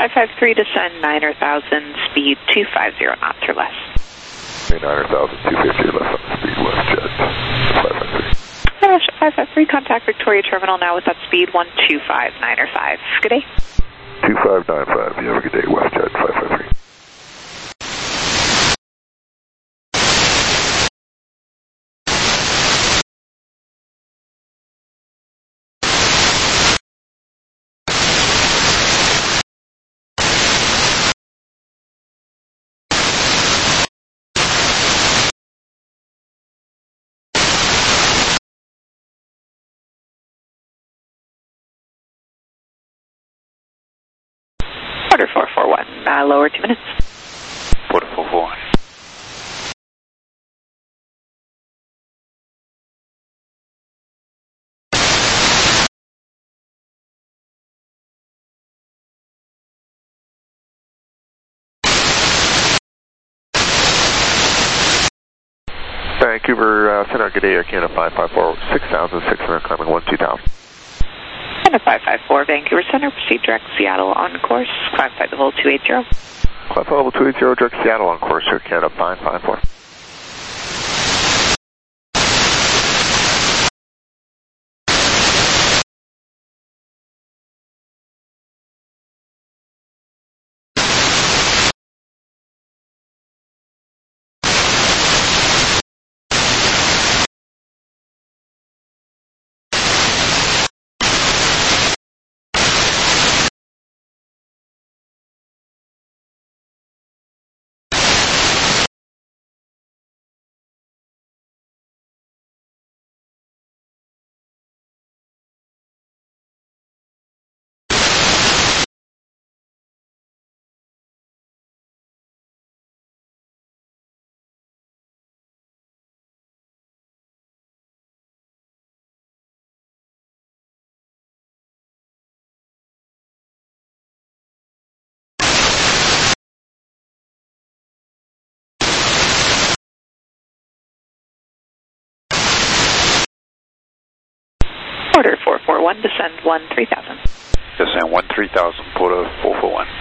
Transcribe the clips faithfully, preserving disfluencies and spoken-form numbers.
five five three, descend niner thousand, speed two fifty knots or less. niner thousand, two fifty or less on speed, WestJet five five three. five five three, contact Victoria Terminal now with that speed one two five nine five. Good day. two five nine five, you have a good day, WestJet five five three. Order four four one, uh, lower two minutes. Order four four one. Vancouver, uh, Center, good day, Air Canada five five four, six thousand six hundred, climbing one two thousand. Canada five five four, Vancouver Center, proceed direct Seattle on course, climb flight level two eighty. Climb flight level two eighty, direct Seattle on course, Air Canada five five four. Order four four one, descend one three thousand. Descend one three thousand, Porter four four one.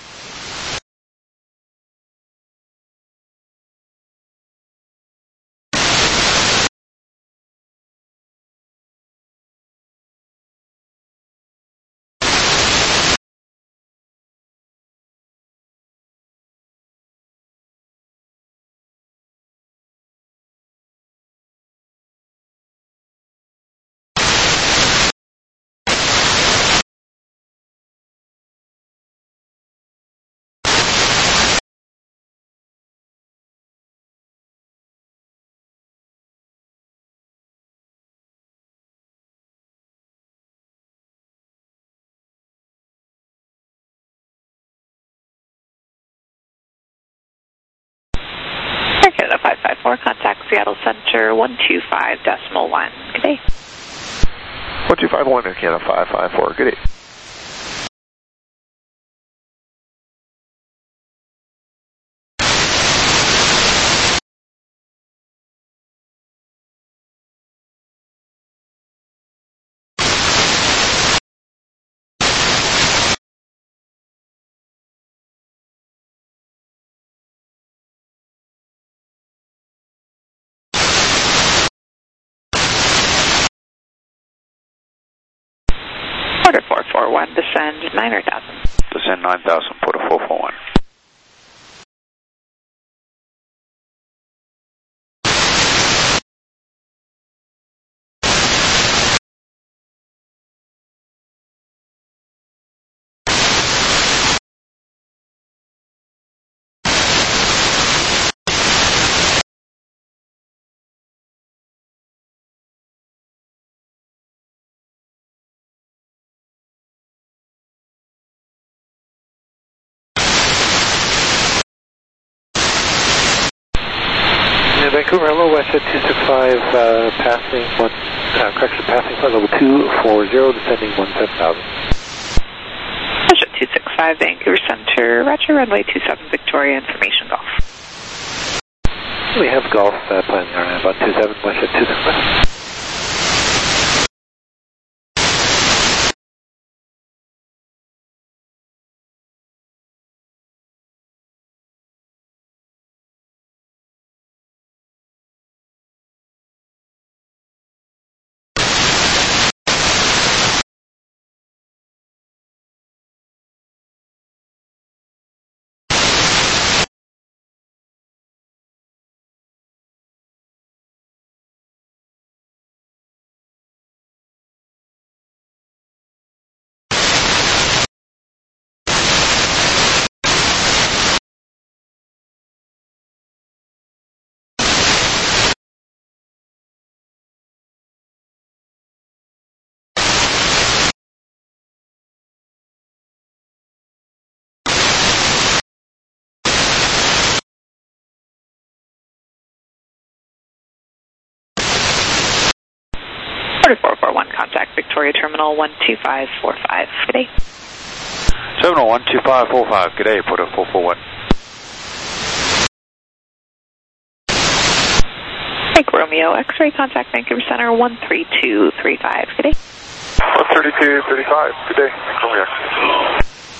Air Canada five five four, contact Seattle Center one two five decimal one. Good day. one two five one, Air Canada five five four, good day. Order four four one, descend niner thousand. Descend nine thousand, Porter four four one. Vancouver, hello, WestJet two six five, uh, passing one, uh, correction, passing flight level two four zero, descending one seven thousand. WestJet two six five, Vancouver Center, Roger, runway two seven, Victoria, information Golf. We have Golf, uh, planning around about two seven, WestJet two six five. Victoria Terminal one two five four five. Good day. Terminal one two five four five, good day, Porter four four one. Mike Romeo, X-ray contact Vancouver Center one three two three five. Good day. one thirty-two thirty-five, good day. Romeo.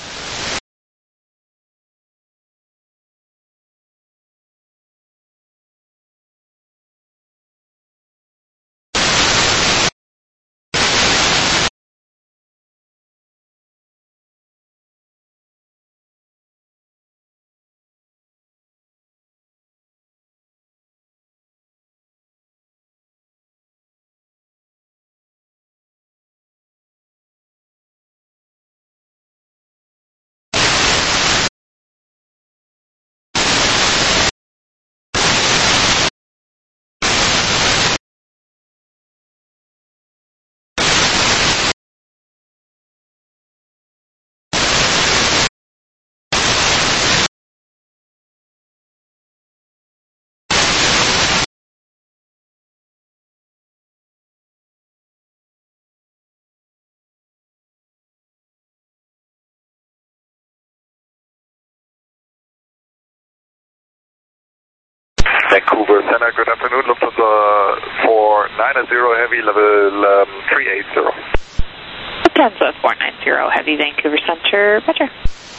Vancouver Center, good afternoon, Lufthansa four nine zero Heavy, level um, three eight zero. Lufthansa four nine zero Heavy, Vancouver Center, Roger.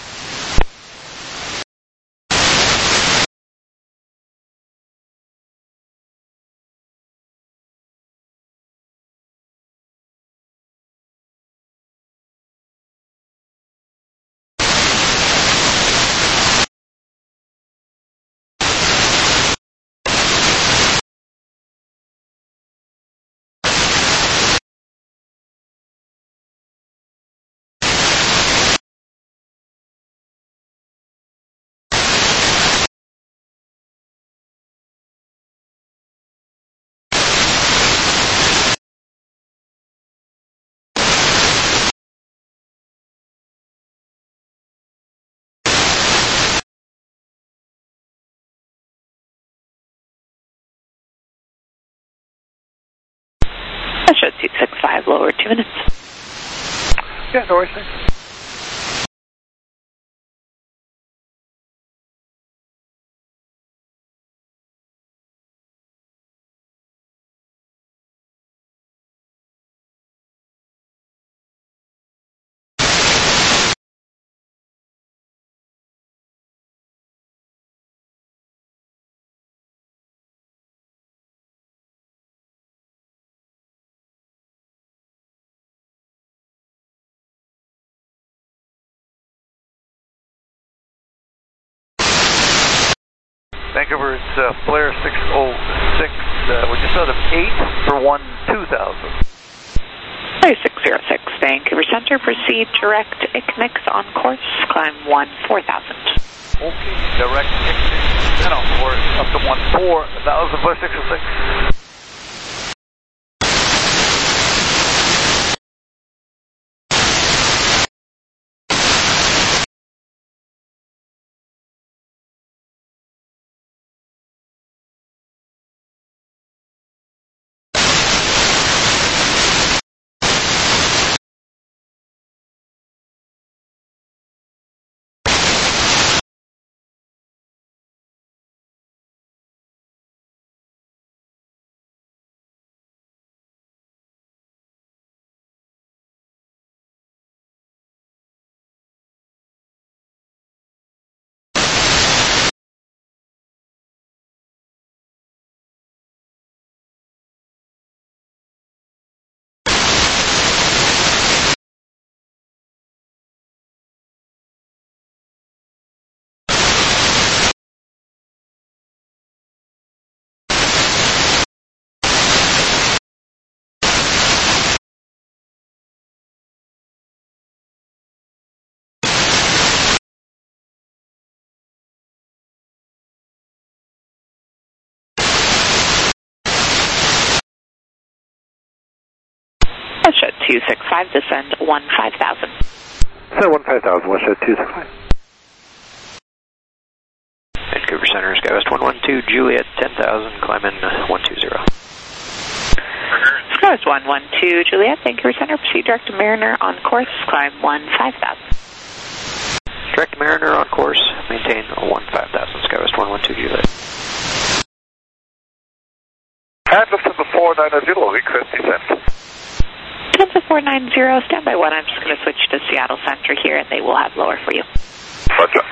Show two six five, lower two minutes. Yeah, no worries, thanks. Vancouver, it's uh, Flare six oh six. Uh, we just out of eight for one two thousand. Flare six oh six, Vancouver Center, proceed direct I C M I X on course, climb one four thousand. Okay, direct I C M I X, then on course up to one four thousand, Flare six oh six. Show two six five, descend one five thousand. Descend one five thousand, West Show two six five. Vancouver Center, SkyWest one one two, Juliet ten thousand, climb in one two zero. Coast one one two Juliet, Vancouver Center, proceed direct to Mariner on course, climb one five thousand. Direct Mariner on course, maintain one five thousand, SkyWest one one two Juliet. And Lufthansa four nine zero, request descent. Lufthansa four nine zero, standby one, I'm just going to switch to Seattle Center here and they will have lower for you. Roger.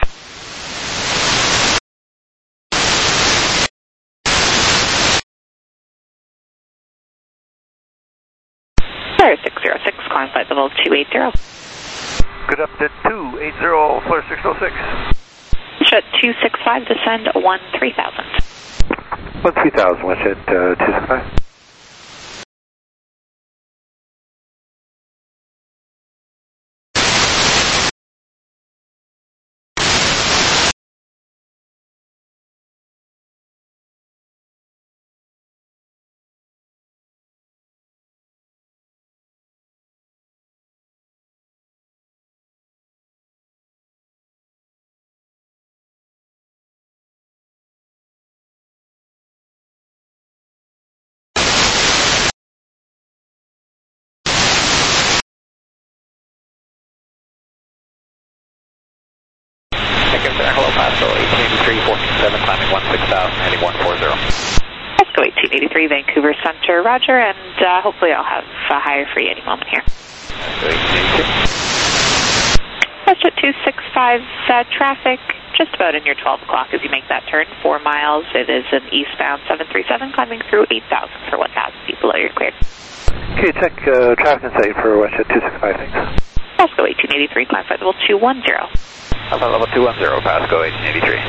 six zero six, climb flight level two eighty. Good up to two eighty, Fleur six oh six. Jet two six five, descend one three thousand. one three thousand, watch at uh, two six five. Hello, Pasco eighteen eighty-three, fourteen seven, climbing one six thousand, heading one four zero. Pasco eighteen eighty-three, Vancouver Center, roger, and uh, hopefully I'll have uh, higher for you any moment here. Pasco eighteen eighty-two. Jet two six five, uh, traffic just about in your twelve o'clock as you make that turn, four miles. It is an eastbound seven three seven, climbing through eight thousand for one thousand feet below your cleared. Okay, check uh, traffic insight for watch at two six five, thanks. Pasco eighteen eighty-three, climb flight level two one zero. Alpha level two one zero, Pasco eighteen eighty-three.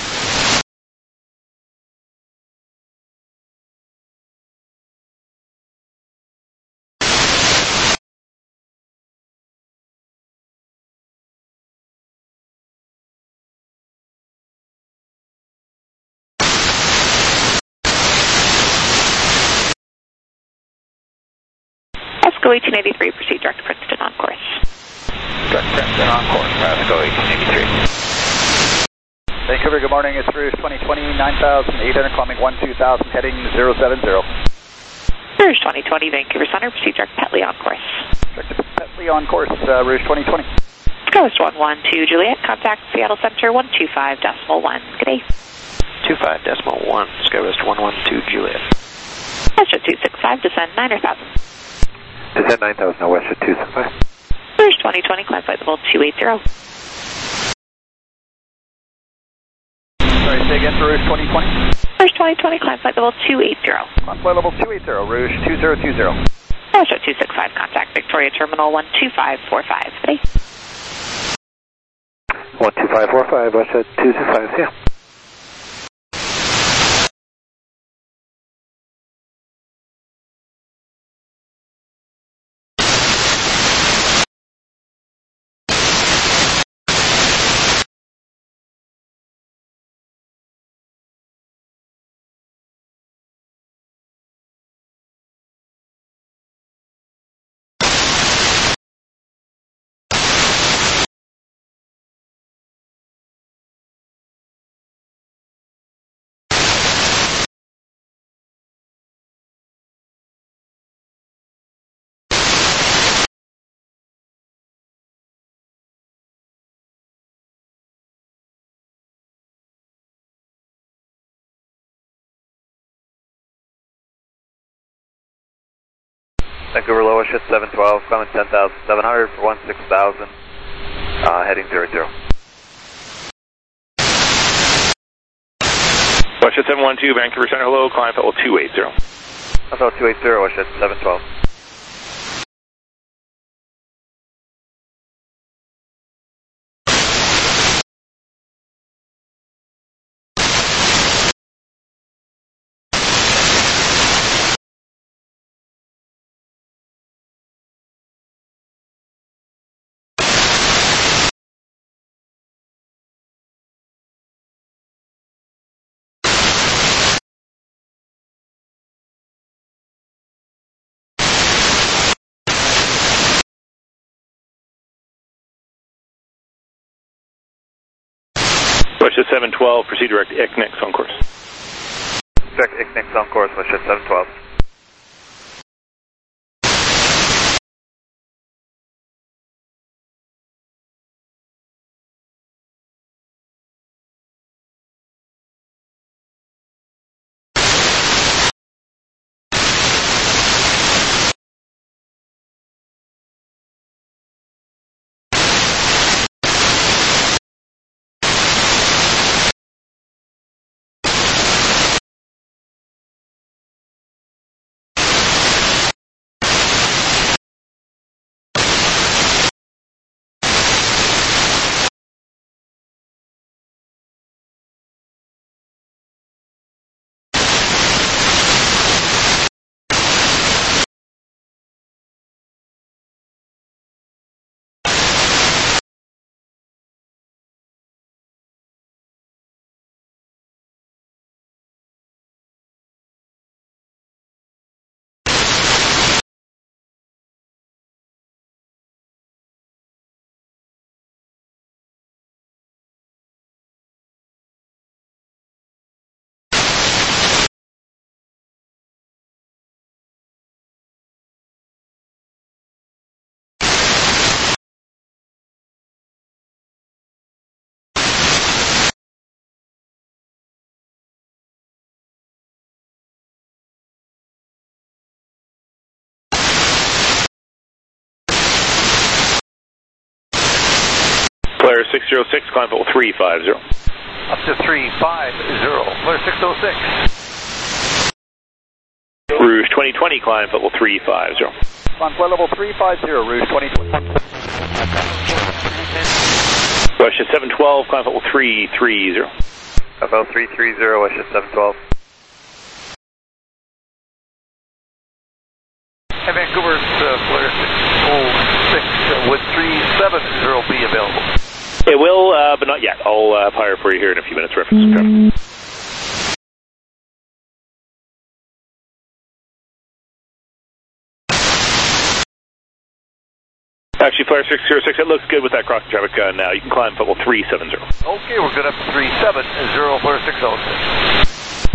Pasco eighteen eighty-three, proceed direct to Princeton on course. Direct Princeton on course, Pasco eighteen eighty-three. Vancouver, good morning. It's Rouge twenty twenty, nine thousand eight hundred, climbing one two thousand, heading zero seven zero. Rouge twenty twenty, Vancouver Center, proceed direct Petley on course. Direct to Petley on course, uh, Rouge twenty twenty. Coast one one two Juliet, contact Seattle Center one two five decimal one. Good day. two five decimal one, SkyWest one one two Juliet. Westjet two six five, descend nine thousand. Descend nine thousand, now Westjet two six five. Rouge twenty twenty, climb flight level two eighty. Sorry, say again for Rouge twenty twenty. Rouge twenty twenty, climb flight level two eighty. Climb flight level two eighty, Rouge two zero two zero. Westjet two six five, contact Victoria Terminal one two five four five. Good day. one two five four five, Westjet two six five, yeah. Vancouver low, shit seven twelve, climbing ten thousand seven hundred for one six thousand, uh, heading zero zero. Westjet seven one two, Vancouver Center, hello, climb level two eighty. Level two eighty, Westjet seven twelve. Westjet seven twelve, proceed direct I C N I X on course. Direct I C N I X on course, Westjet seven twelve. Flare six zero six, climb level three five zero. Up to three five zero, Flare six oh six. Rouge twenty twenty, climb level three five zero. On flight level three five zero, Rouge twenty twenty. Russia seven twelve, climb level three three zero. F L three three zero, Russia seven twelve. Hey, Vancouver's uh, Flare six oh six, uh, would three seven zero be available? It will, uh, but not yet. I'll uh, fire for you here in a few minutes. Reference traffic. Actually, Flare six zero six, it looks good with that crossing traffic uh, now. You can climb level three seven zero. Okay, we're good up to three seven zero, Flare six oh six.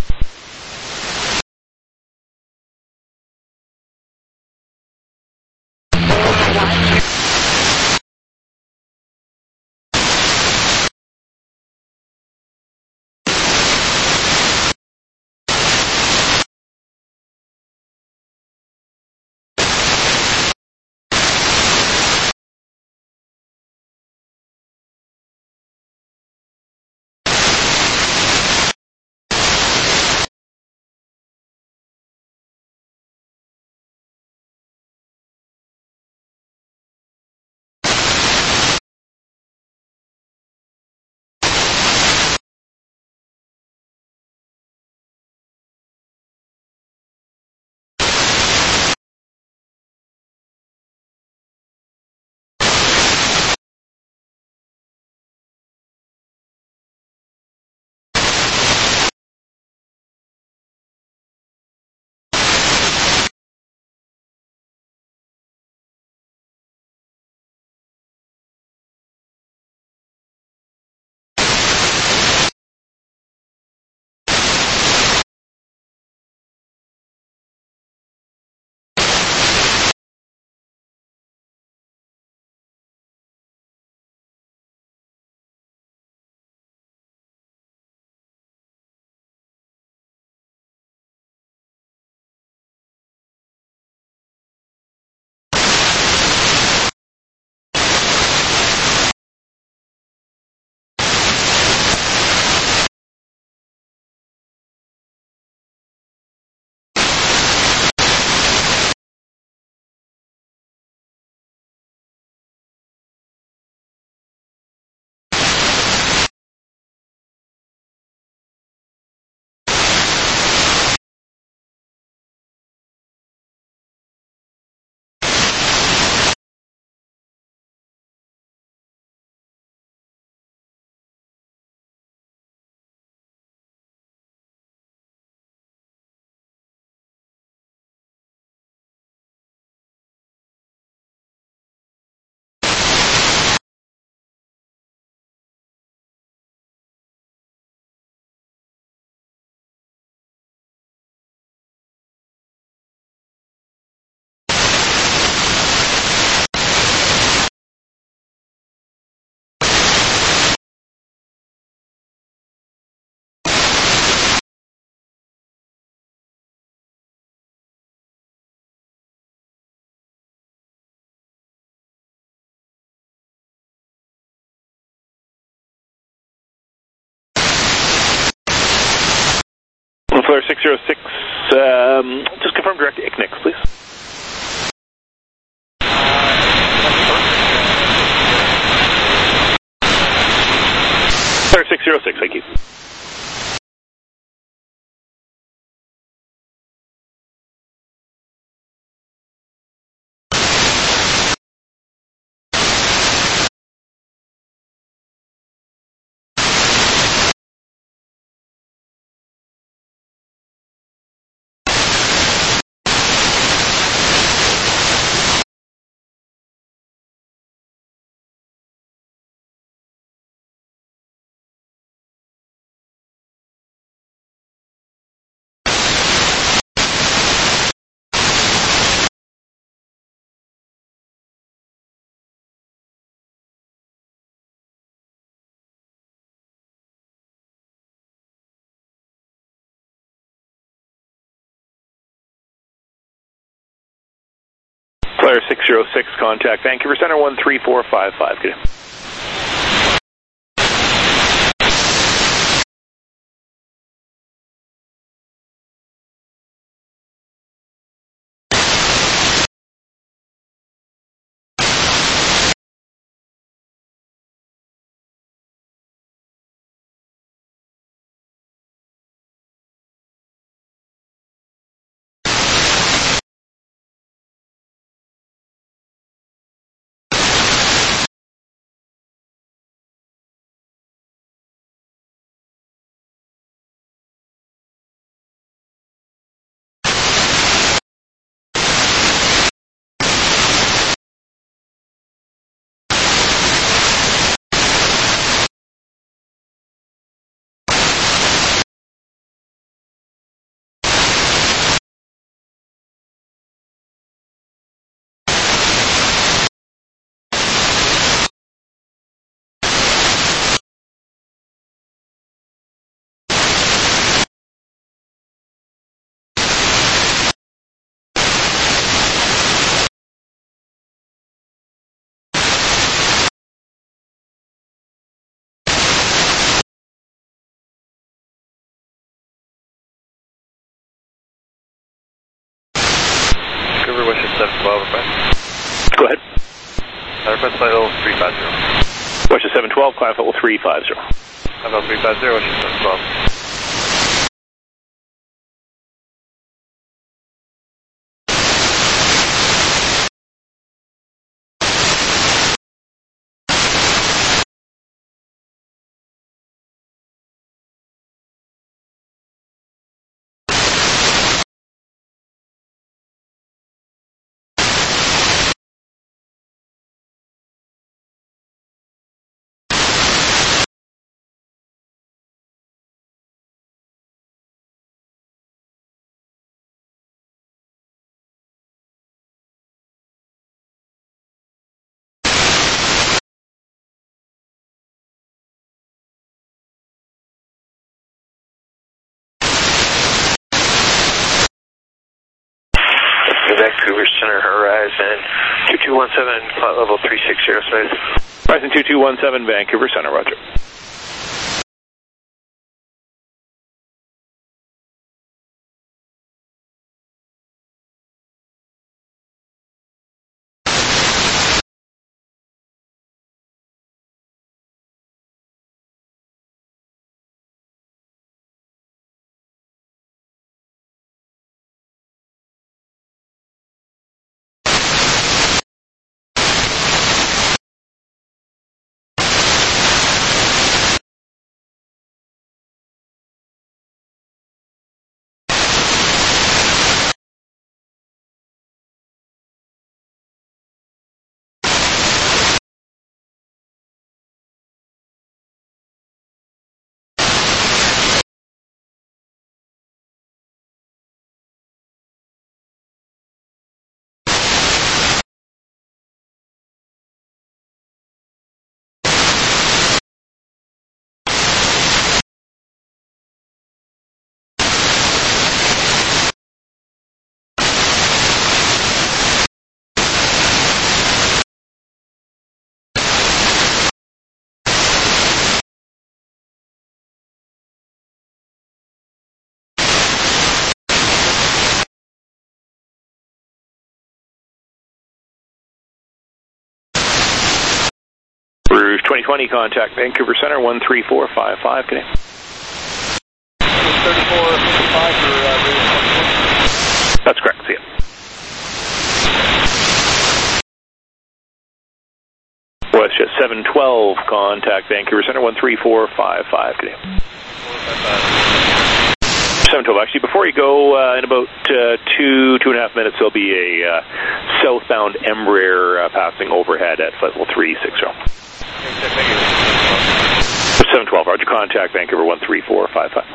Flare six zero six, um, just confirm direct to I C N I C, please. Flare six zero six, thank you. Flare six zero six, contact Vancouver Center one three four five five. Good day. seven twelve, request. Go ahead. Uh, request flight level three five zero. Westjet seven twelve, climb level three five zero. Climb level three five zero, Westjet seven twelve. Vancouver Center Horizon two two one seven, flight level three six zero space. Horizon two two one seven, Vancouver Center, roger. Rouge twenty twenty, contact Vancouver Center one three four five five, Canadian. thirty-four fifty-five for uh, Rouge twenty twenty. That's correct, see ya. Westjet seven twelve, contact Vancouver Center one three four five five, Canadian. seven twelve, actually, before you go, uh, in about uh, two, two and a half minutes, there'll be a uh, southbound Embraer uh, passing overhead at flight level three six zero. seven twelve, roger, contact Vancouver one three four five five.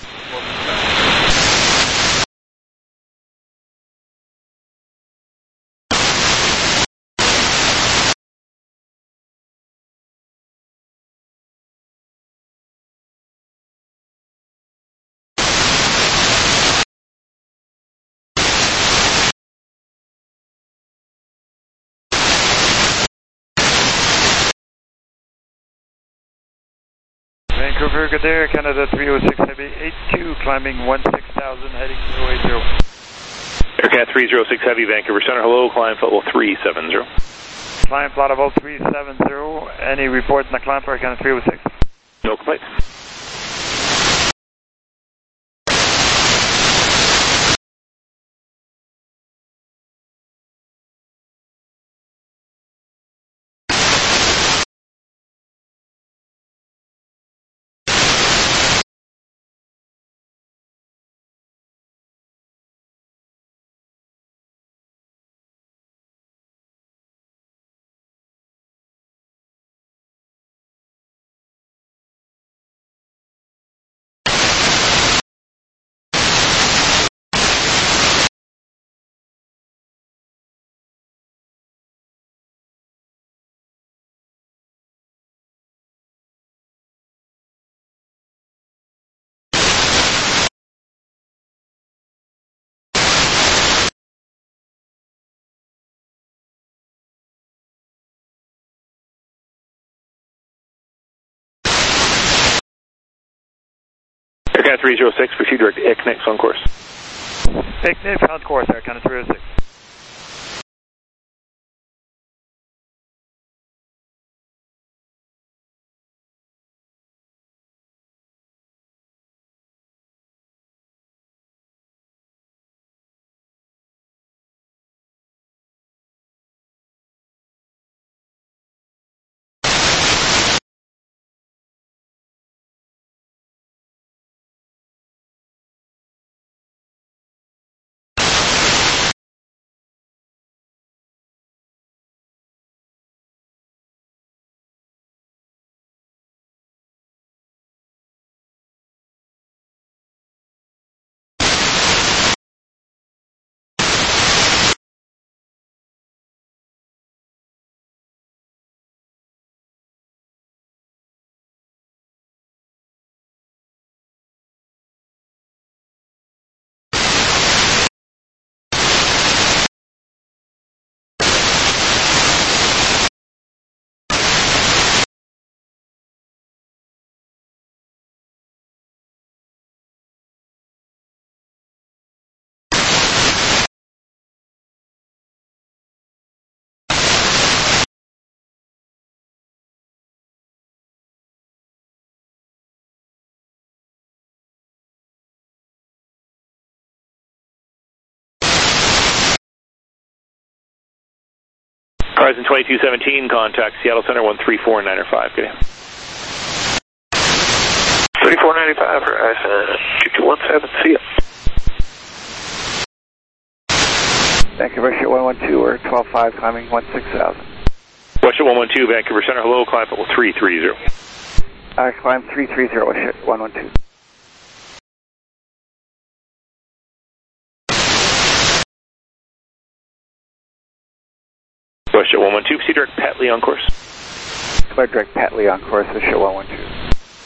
Vancouver, good there, Canada three oh six Heavy eight two, climbing one six thousand, heading zero eight zero. Aircat three oh six Heavy, Vancouver Center, hello, climb flight level three seven zero. Climb flight level three seven zero, any reports in the climb for Canada three oh six? No complaints. Aircat three oh six, proceed direct to I C N I C on course. I C N I C on course, Air Canada three oh six. Horizon twenty-two seventeen, contact Seattle Center one three four nine five. Good day. thirty-four ninety-five, Horizon two two one seven, see ya. Vancouver Ship one one two, we're twelve five, climbing one six thousand. Westship one one two, Vancouver Center, hello, climb level three three zero. Uh, climb three three zero, Westship one one two. Westship one one two, proceed direct Patley on course. Climb direct Patley on course, Westship one one two.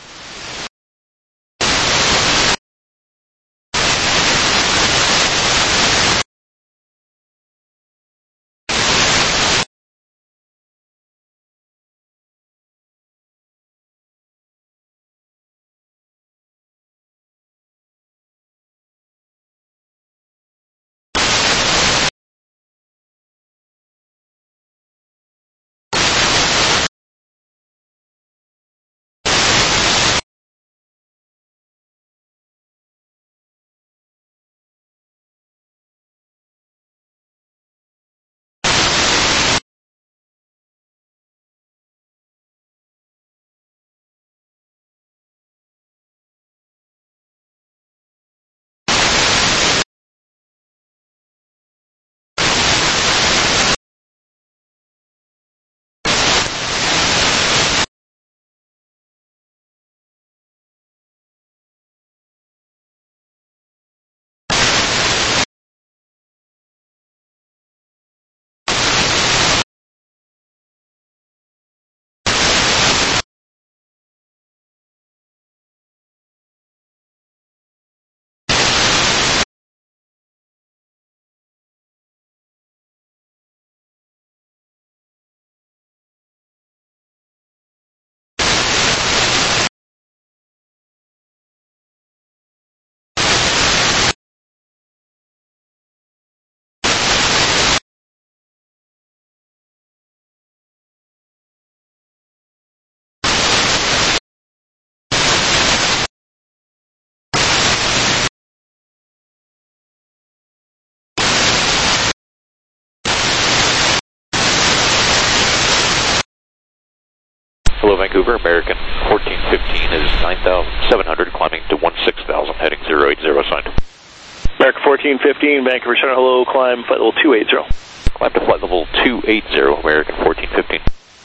Hello, Vancouver, American fourteen fifteen is nine thousand seven hundred, climbing to one six thousand, heading zero eight zero, signed. American fourteen fifteen, Vancouver Center, hello, climb flight level two eighty. Climb to flight level two eighty, American fourteen fifteen.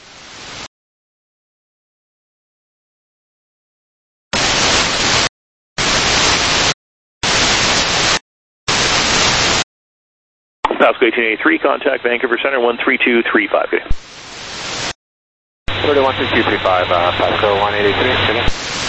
Pasco eighteen eighty-three, contact Vancouver Center one three two three five. Good day. thirty-one two two three five, uh, Pasco one eighty-three, again.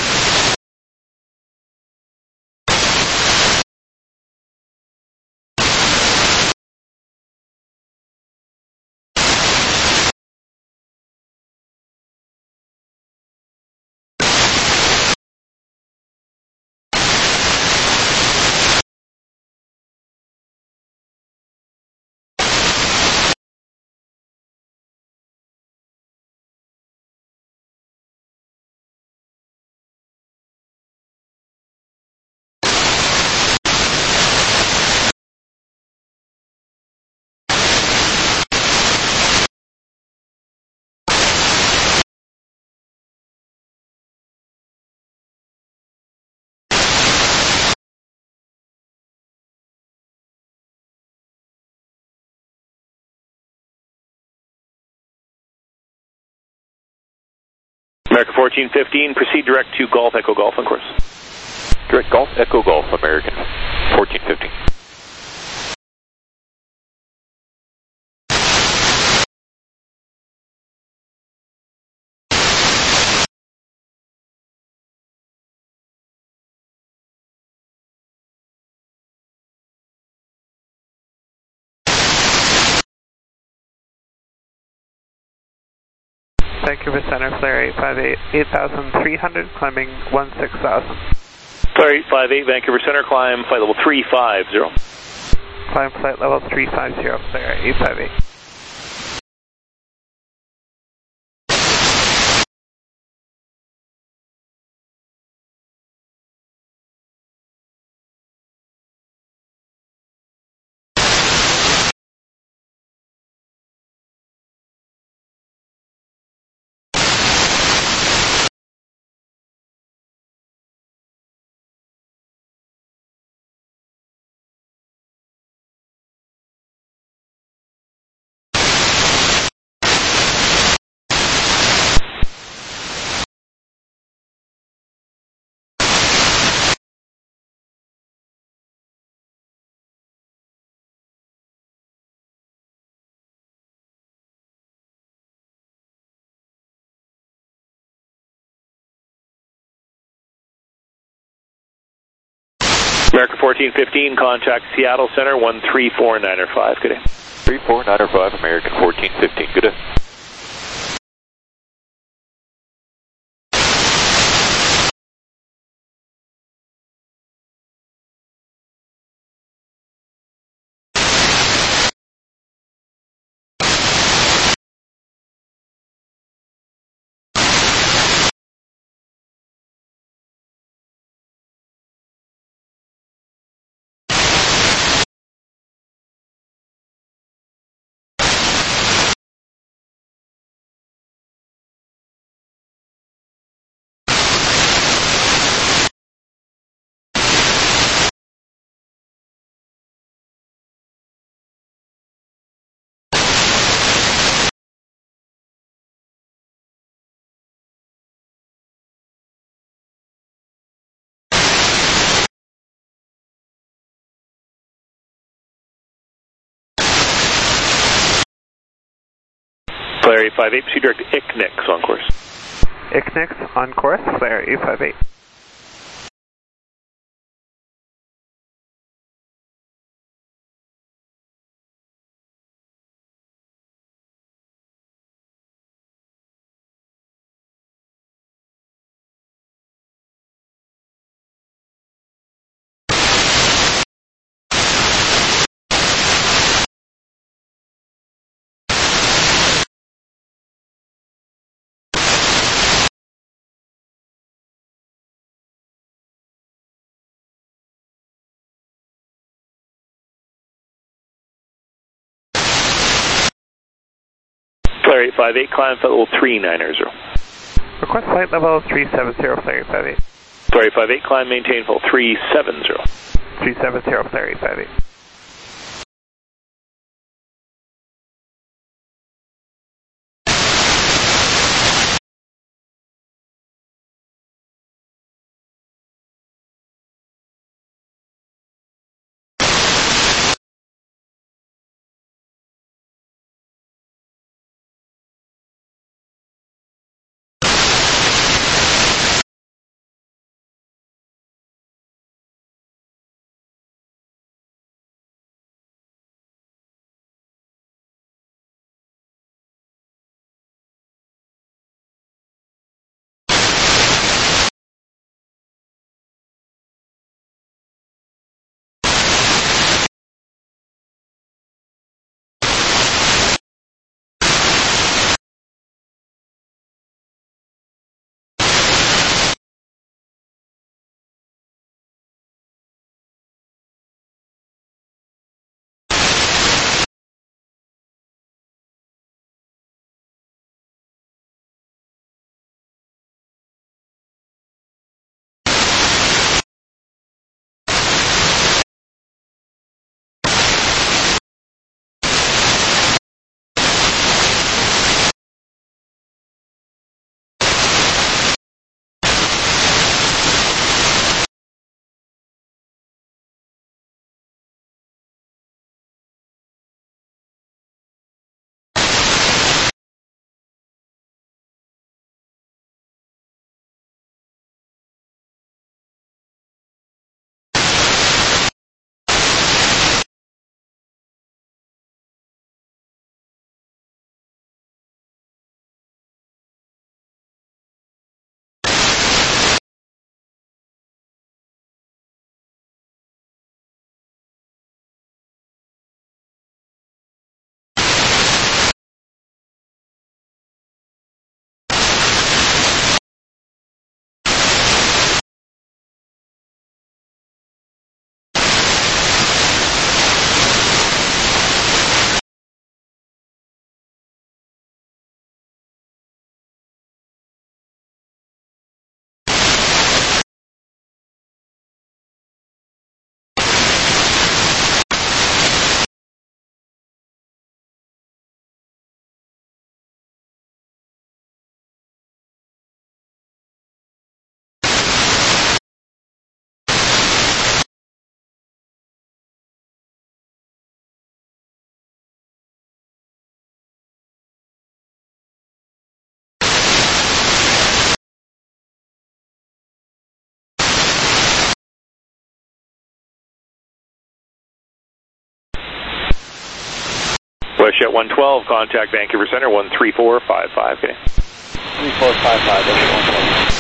American fourteen fifteen, proceed direct to Golf Echo Golf on course. Direct Golf Echo Golf, American fourteen fifteen. Vancouver Center, flare eight five eight, eight thousand three hundred, climbing one six thousand. Flare eight five eight, Vancouver Center, climb flight level three five zero. Climb flight level three five zero, flare eight five eight. American fourteen fifteen, contact Seattle Center, one three four nine five. Good day. three four nine five, American fourteen fifteen. Good day. Flare eight five eight, proceed direct I C N I X on course. I C N I X on course, Flare eight five eight. Flare eight five eight, climb flight level three nine zero. Request flight level three seven zero, Flare eight five eight. Flare eight five eight, climb maintain full three seven zero. three seven zero, Flare eight five eight. WestJet one twelve, contact Vancouver Center one three four five five. Okay. three four five five, WestJet one twelve.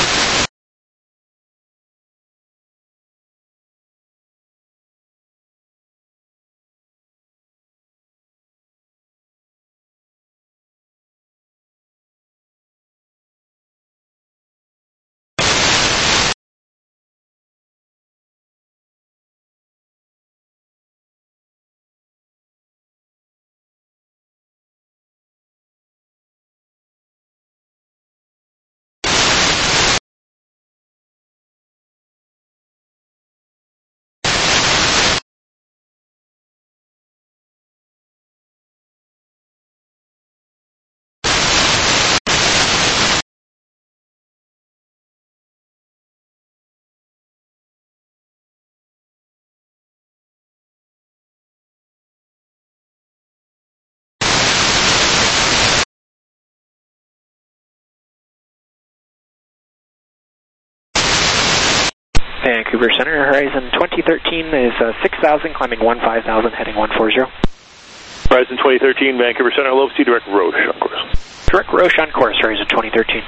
Vancouver Center, Horizon twenty thirteen is uh, six thousand, climbing one five thousand, heading one four zero. Horizon twenty thirteen, Vancouver Center, low speed direct Roche on course. Direct Roche on course, Horizon twenty thirteen.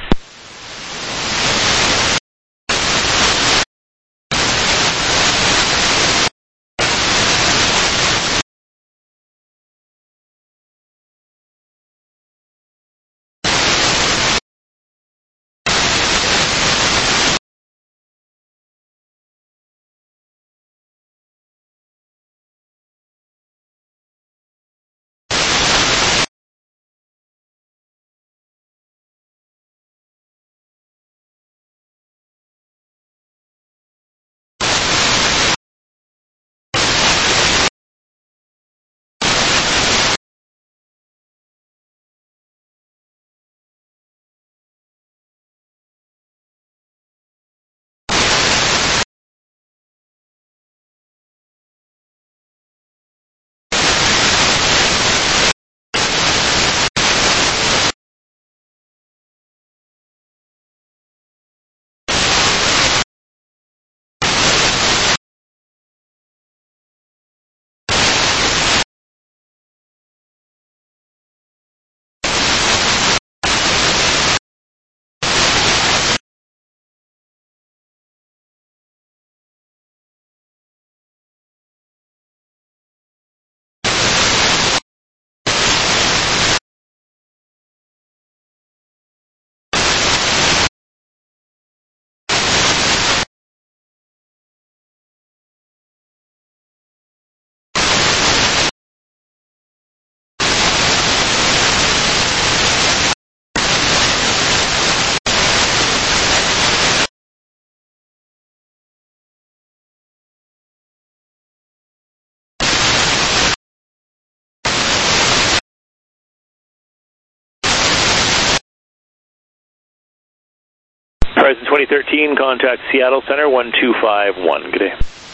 Horizon twenty thirteen, contact Seattle Center one two five one. Good day.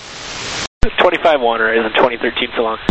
twenty-five one, Horizon twenty thirteen, so long.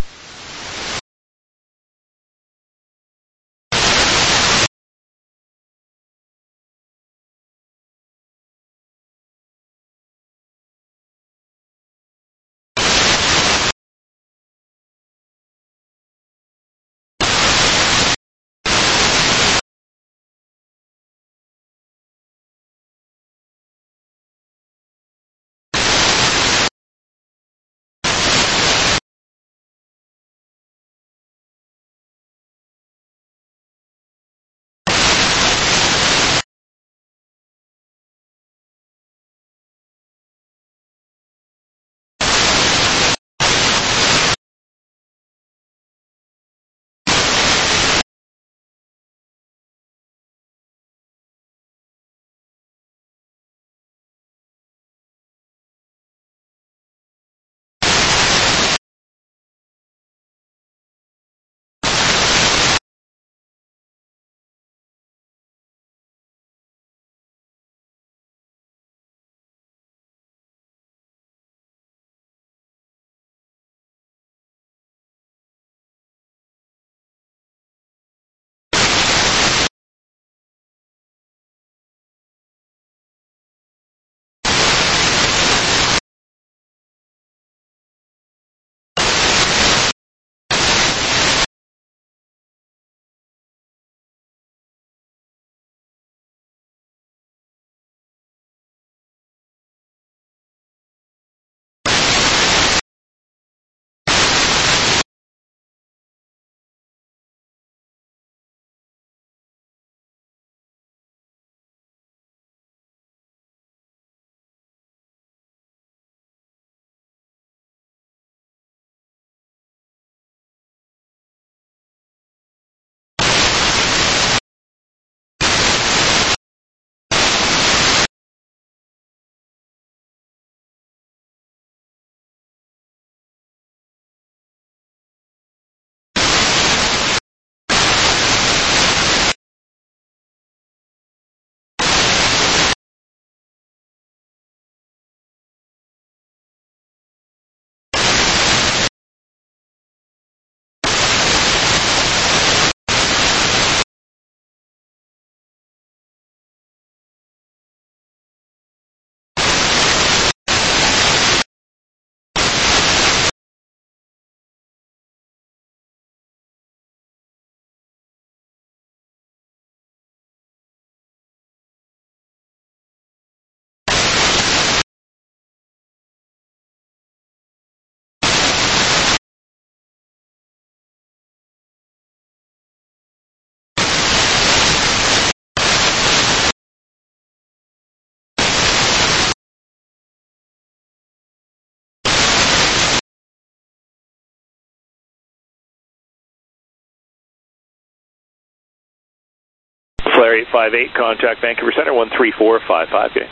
Flare eight five eight, contact Vancouver Center, one three four five five, okay.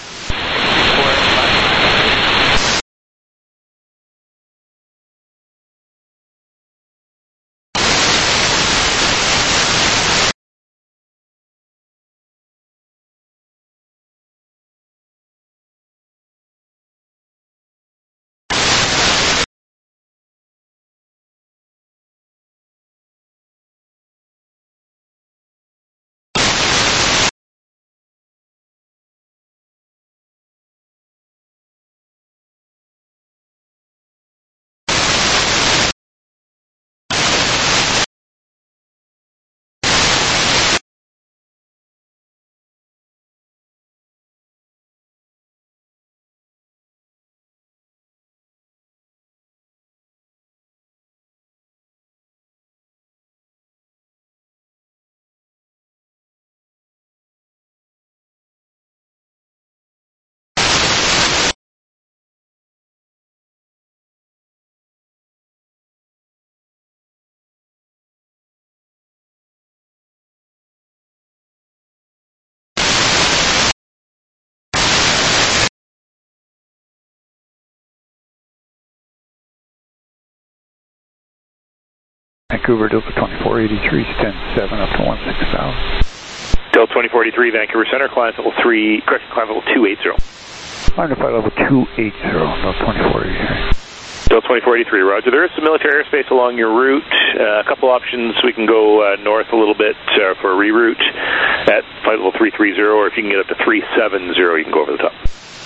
Vancouver, Delta twenty-four eighty-three, stand seven up to one six thousand. Delta twenty-four eighty-three, Vancouver Center, climb level three, correct, climb level two eighty. Climb to flight level two eighty, Delta twenty-four eighty-three. Delta twenty-four eighty-three, roger. There is some military airspace along your route. Uh, a couple options. We can go uh, north a little bit uh, for a reroute at flight level three thirty, or if you can get up to three seventy, you can go over the top.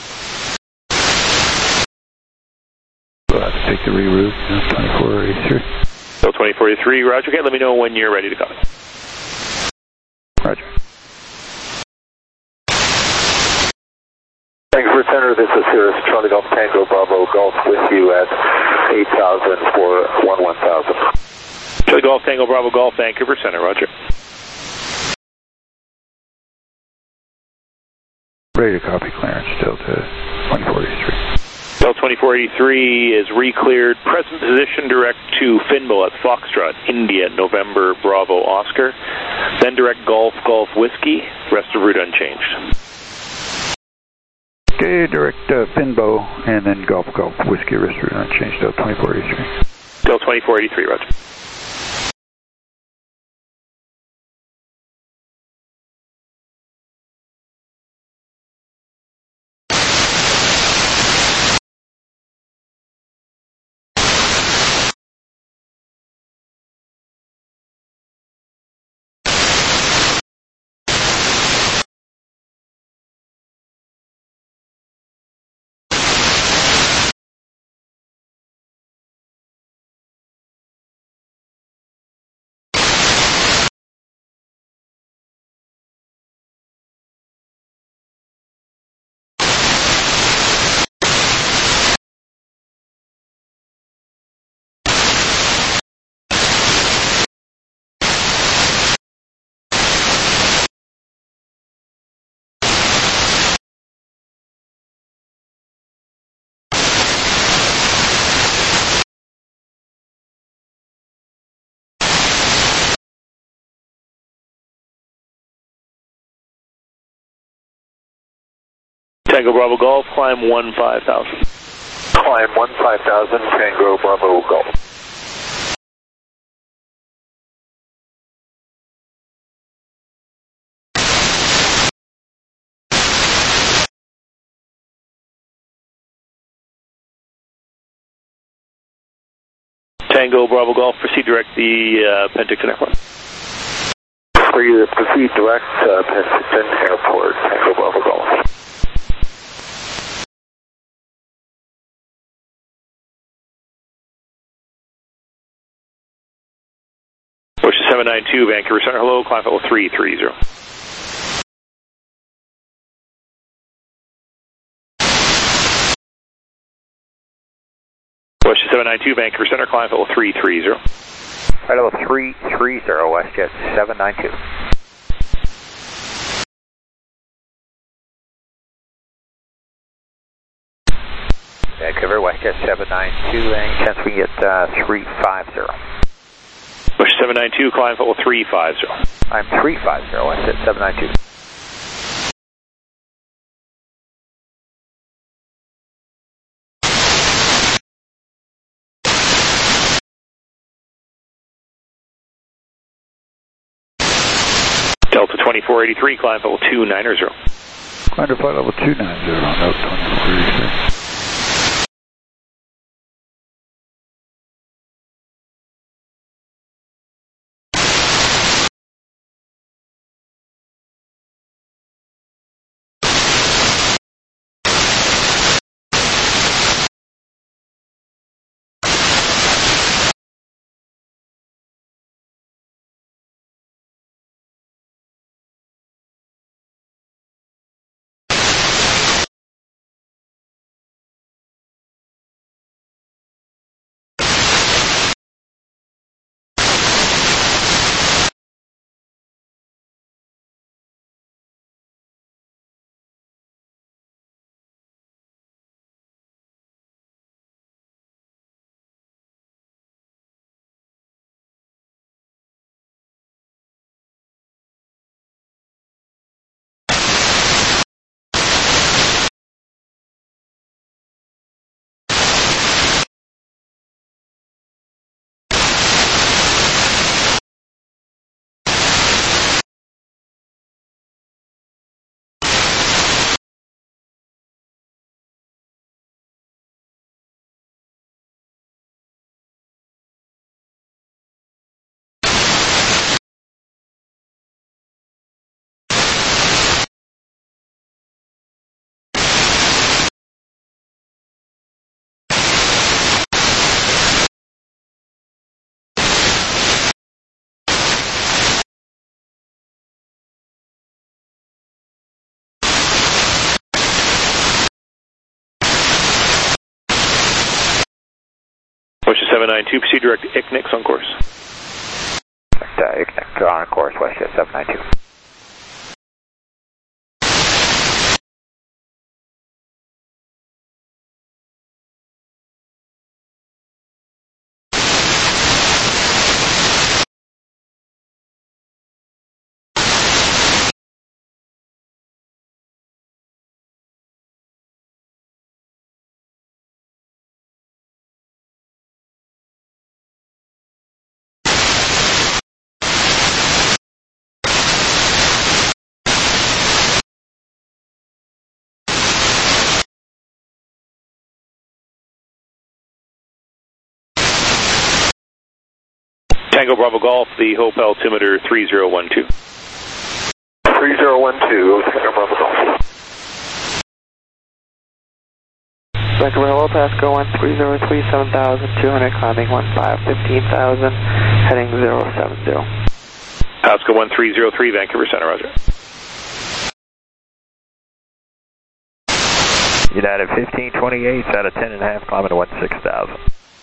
We'll have to take the reroute, Delta twenty-four eighty-three. Delta twenty-four eighty-three, roger. Okay, let me know when you're ready to copy. Roger. Vancouver Center, this is Cirrus Charlie Golf Tango Bravo Golf with you at eight thousand for one one thousand. Charlie Golf Tango Bravo Golf, Vancouver Center, roger. Ready to copy clearance, Delta twenty-four eighty-three. Delta twenty-four eighty-three is re-cleared. Present position direct to Finbo at Foxtrot, India, November, Bravo, Oscar. Then direct Golf, Golf, Whiskey. Rest of route unchanged. Okay, direct uh, Finbo, and then Golf, Golf, Whiskey, rest of route unchanged, Delta twenty-four eighty-three. Delta twenty-four eighty-three, roger. Tango Bravo Golf, climb one five thousand. Climb one five thousand, Tango Bravo Golf. Tango Bravo Golf, proceed direct the uh, Penticton Airport. Proceed direct uh, Penticton Airport, Tango Bravo Golf. Ocean seven nine two, Vancouver Center, hello, climb level three thirty. Ocean seven nine two, Vancouver Center, climb level three thirty. Flight level three thirty, WestJet seven nine two. Vancouver, WestJet seven nine two, any chance we can get uh, three fifty? Bush seven nine two, climb level three five zero. I'm three five zero, I said seven nine two. Delta twenty-four eighty-three, climb level two nine zero. Climb to flight level two nine zero on Delta twenty-four eighty-three. Bush seven nine two, proceed direct I C N I C on course. Uh, I C N I C on course, WestJet seven nine two. Tango Bravo Golf, the Hope altimeter three zero one two. three zero one two, Tango Bravo Golf. Vancouver Hello, Pasco one three zero three, seven thousand two hundred, climbing one five, fifteen thousand, heading zero seven zero. Pasco one three zero three, Vancouver Center, roger. United fifteen twenty-eight, out of ten and a half, climbing to one six thousand.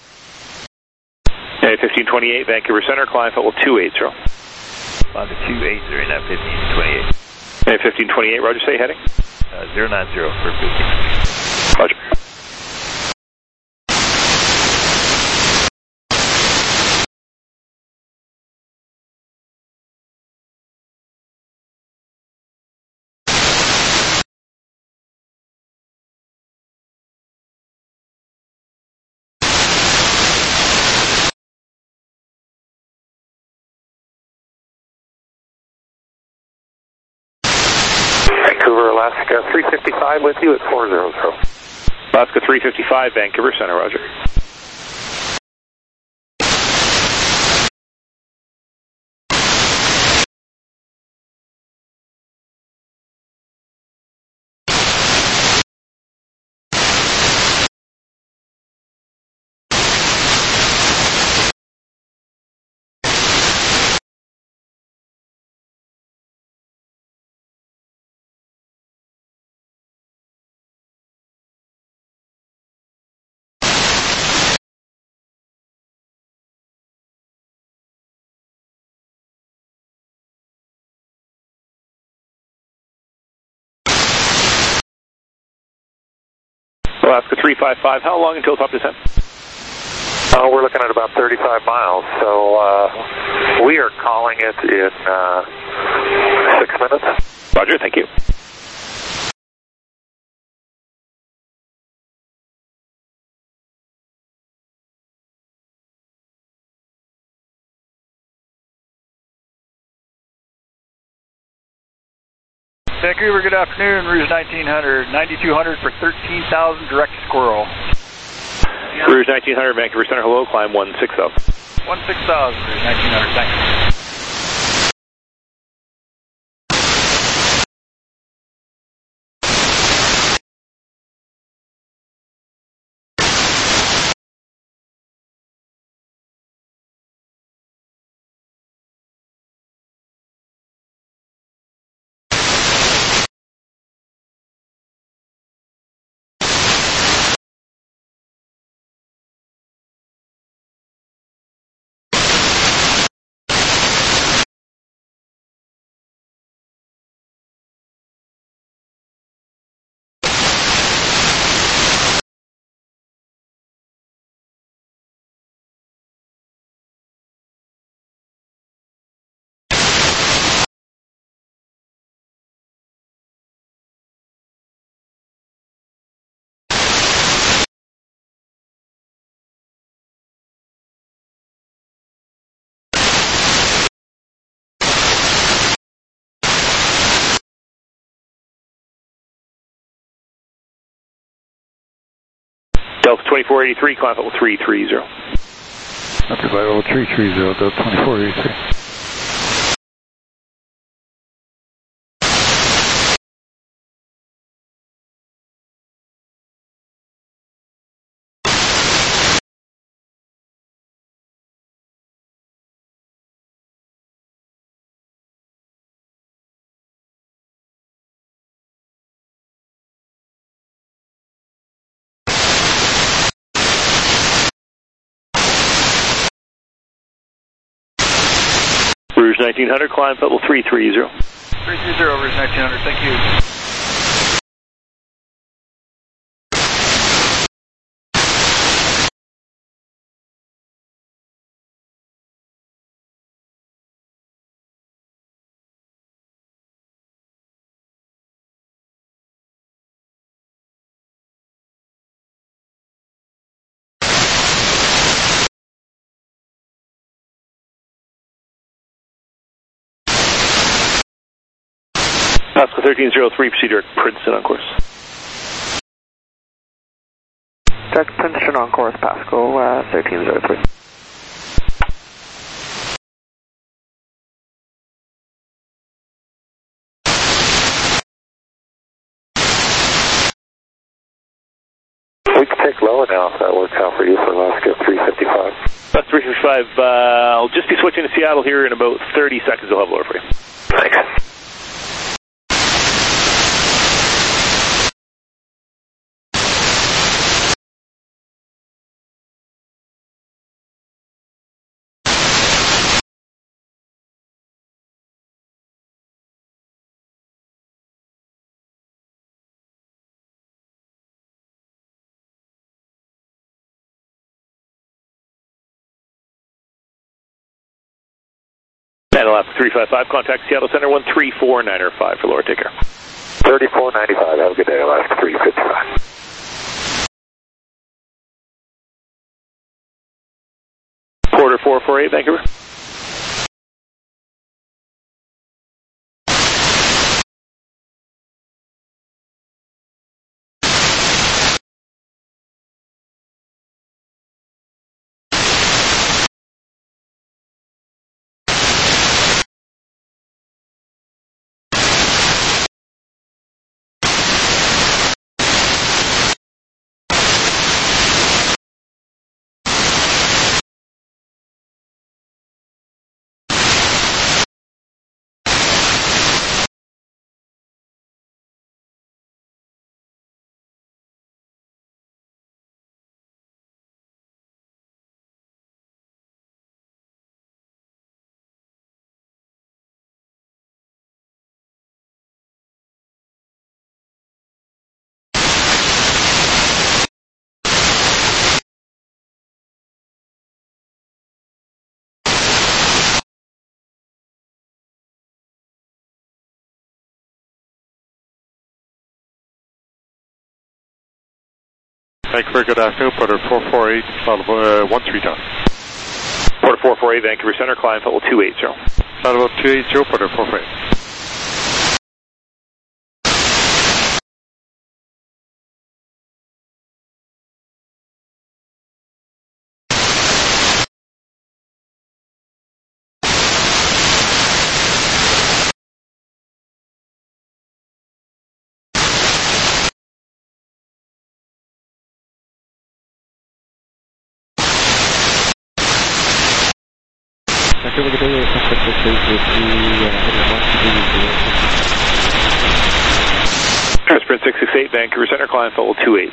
A fifteen twenty-eight, Vancouver Center, climb level two eighty. Climb to two eighty, now fifteen twenty-eight. A fifteen twenty-eight, roger, say heading. Uh, zero nine zero for fifteen. Roger. Vancouver, Alaska three fifty-five with you at four zero zero. Alaska three fifty-five, Vancouver Center, roger. Alaska three five five, how long until top descent? Uh, we're looking at about thirty-five miles, so uh, we are calling it in uh, six minutes. Roger, thank you. Vancouver, good afternoon. Rouge nineteen hundred, ninety-two hundred for thirteen thousand, direct Squirrel. Rouge nineteen hundred, Vancouver Center, hello, climb one six thousand. one six thousand, Rouge nineteen hundred, thanks. Delta twenty-four eighty-three, climb level three three zero. Up to level three three zero, Delta twenty-four eighty-three. Rouge nineteen hundred, climb level three three zero. three three zero, Rouge nineteen hundred, thank you. Pascal thirteen zero three, proceed direct Princeton on course. Direct Princeton on course, Pascal uh, thirteen zero three. We can take lower now if that works out for you for Alaska three fifty-five. That's three fifty-five. Uh, I'll just be switching to Seattle here in about thirty seconds. I'll have lower for you. Thanks. And Alaska three five five, contact Seattle Center one three four nine five for lower, take care. thirty-four ninety-five, have a good day, Alaska three fifty-five. Porter four four eight, Vancouver. Vancouver, good afternoon. Porter four four eight, uh, one three down. Porter four four eight, Vancouver Center, climb level two eighty. Level two eighty, Porter four four eight. Vancouver, good day, Suspect six eight with the heading one two zero. Sprint six six eight, Vancouver Center, climb level two eighty.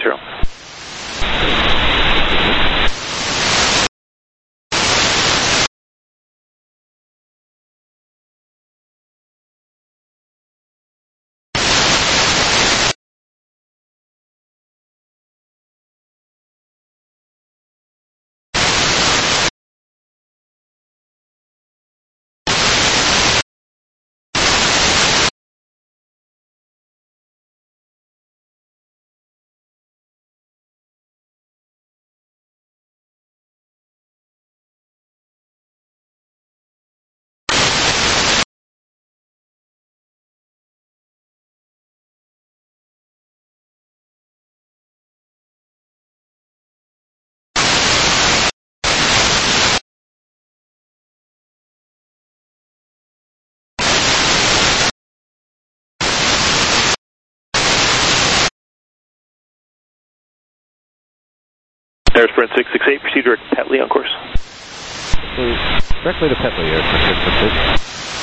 There's Sprint six six eight, proceed direct to Petley on course. Directly to Petley, Air Sprint six six eight.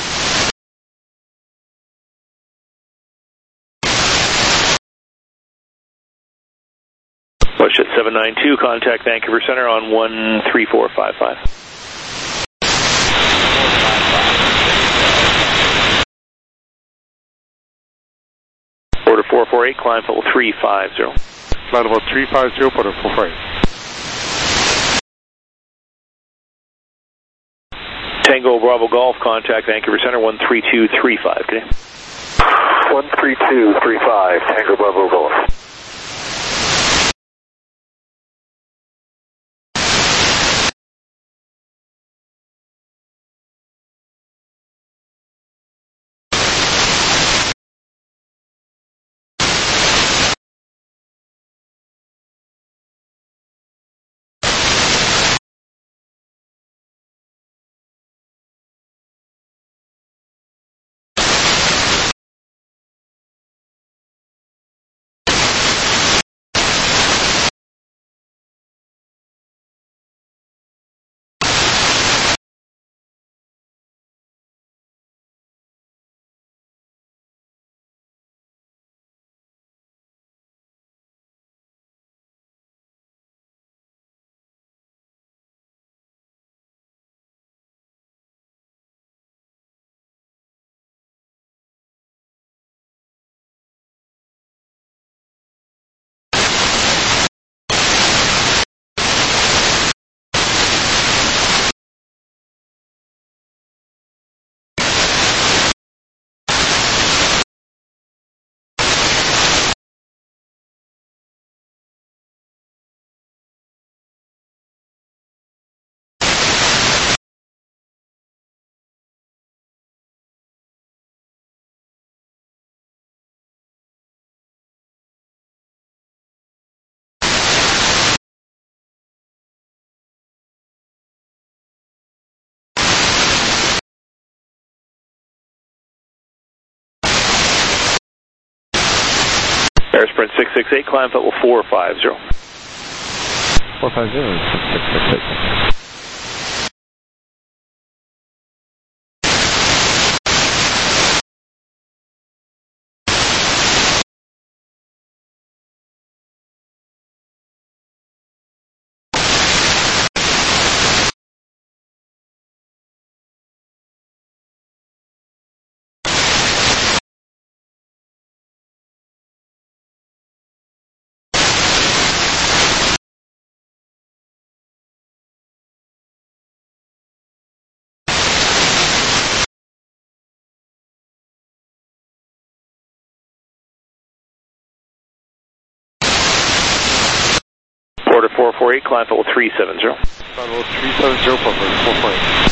Push at seven nine two, contact Vancouver Center on one three four five five. Order four four eight, climb level three five zero. Level three five zero, Porter four four eight. Tango Bravo Golf, contact Vancouver Center one three two three five. Okay. one three two three five, Tango Bravo Golf. Air Sprint six six eight, climb level four five zero. four five zero, six six eight. Quarter four four eight, climb level three seven zero. Climb level three seven zero, four four eight.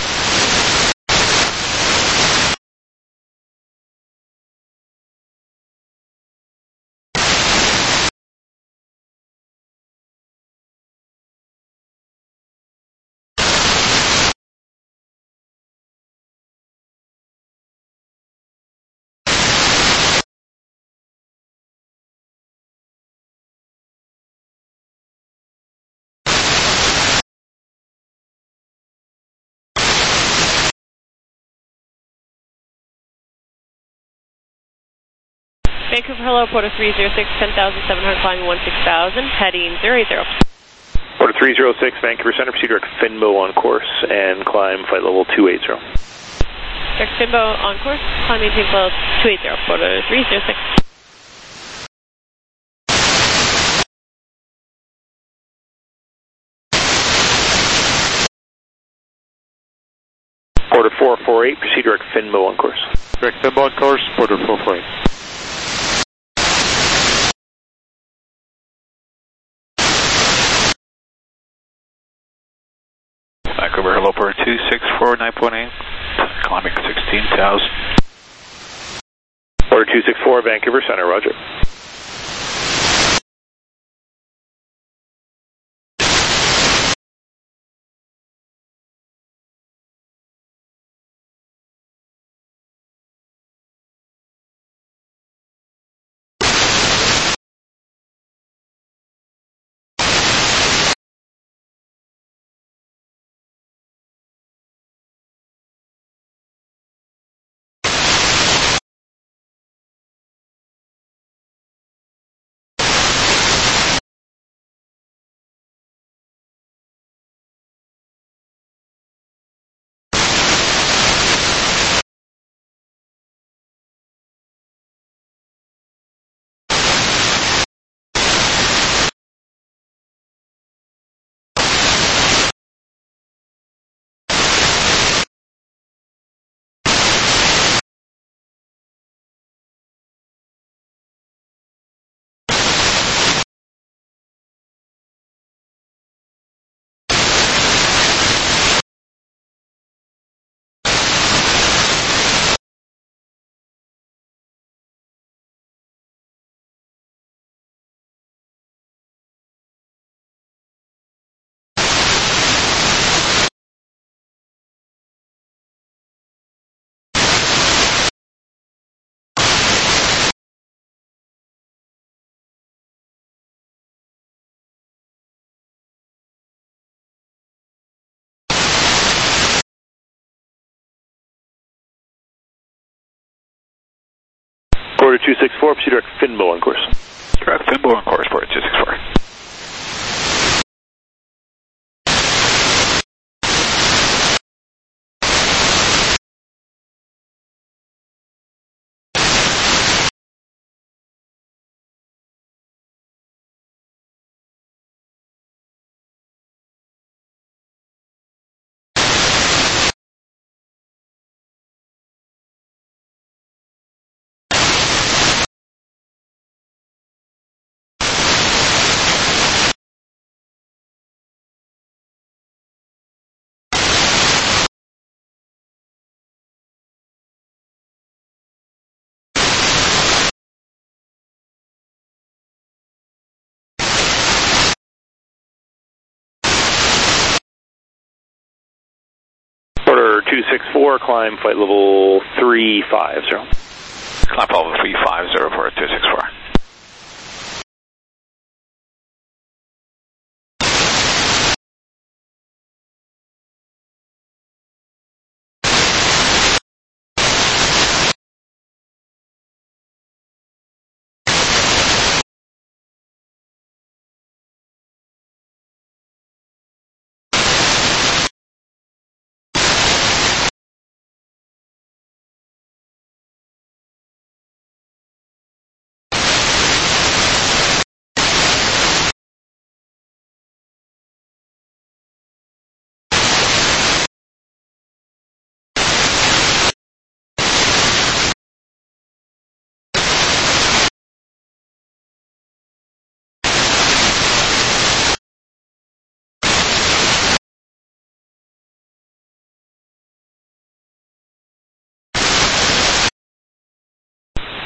Vancouver, hello, Porter three zero six, ten thousand seven hundred, climbing one six thousand, heading zero eight zero. Porter three zero six, Vancouver Center, proceed direct Finbo on course and climb flight level two eight zero. Direct Finbo on course, climbing flight level two eight zero, Porter three zero six. Porter four four eight, proceed direct Finbo on course. Direct Finbo on course, Porter four four eight. Vancouver, hello, Porter two six four nine point eight, climbing sixteen thousand. Porter two six four, Vancouver Center, roger. Porter two six four, proceed direct Finbo on course. Direct Finbo on course, Porter two six four. Porter two six four, climb flight level three five zero. Climb level three five zero, Porter two six four.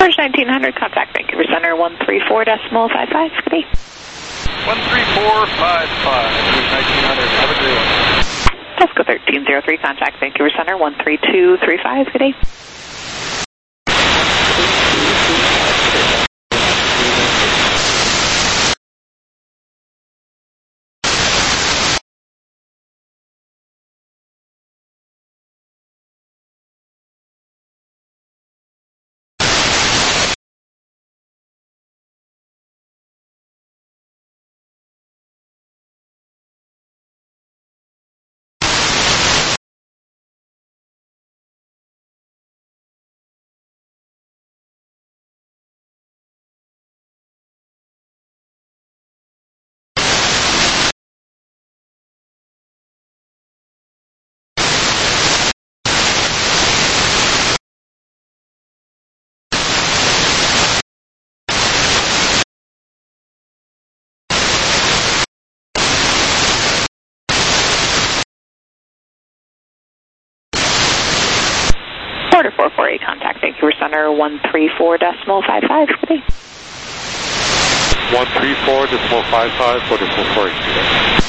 Rouge nineteen hundred, contact Vancouver Center one three four decimal five five. Good day. one three four five five, Rouge nineteen hundred. Have a great one. Tesco thirteen oh three, contact Vancouver Center one three two three five. Good day. Order four four eight, contact Vancouver Center one three four decimal five five. Good day. one three four decimal five five, order four four eight.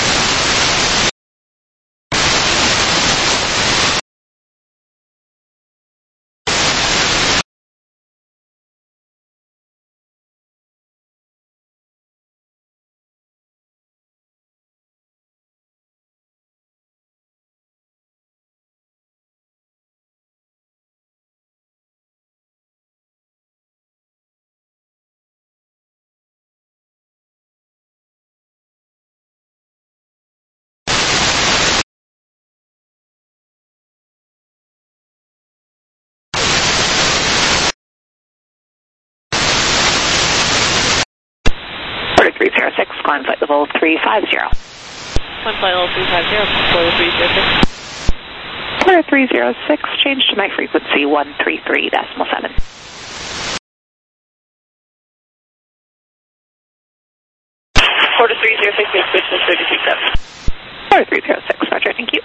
three oh six, climb flight level three five zero. Climb flight level three five zero, quarter three oh six. Quarter three oh six, change to my frequency one three three decimal seven. Quarter three oh six, make switch to thirty-three seven. Quarter three oh six, roger, thank you.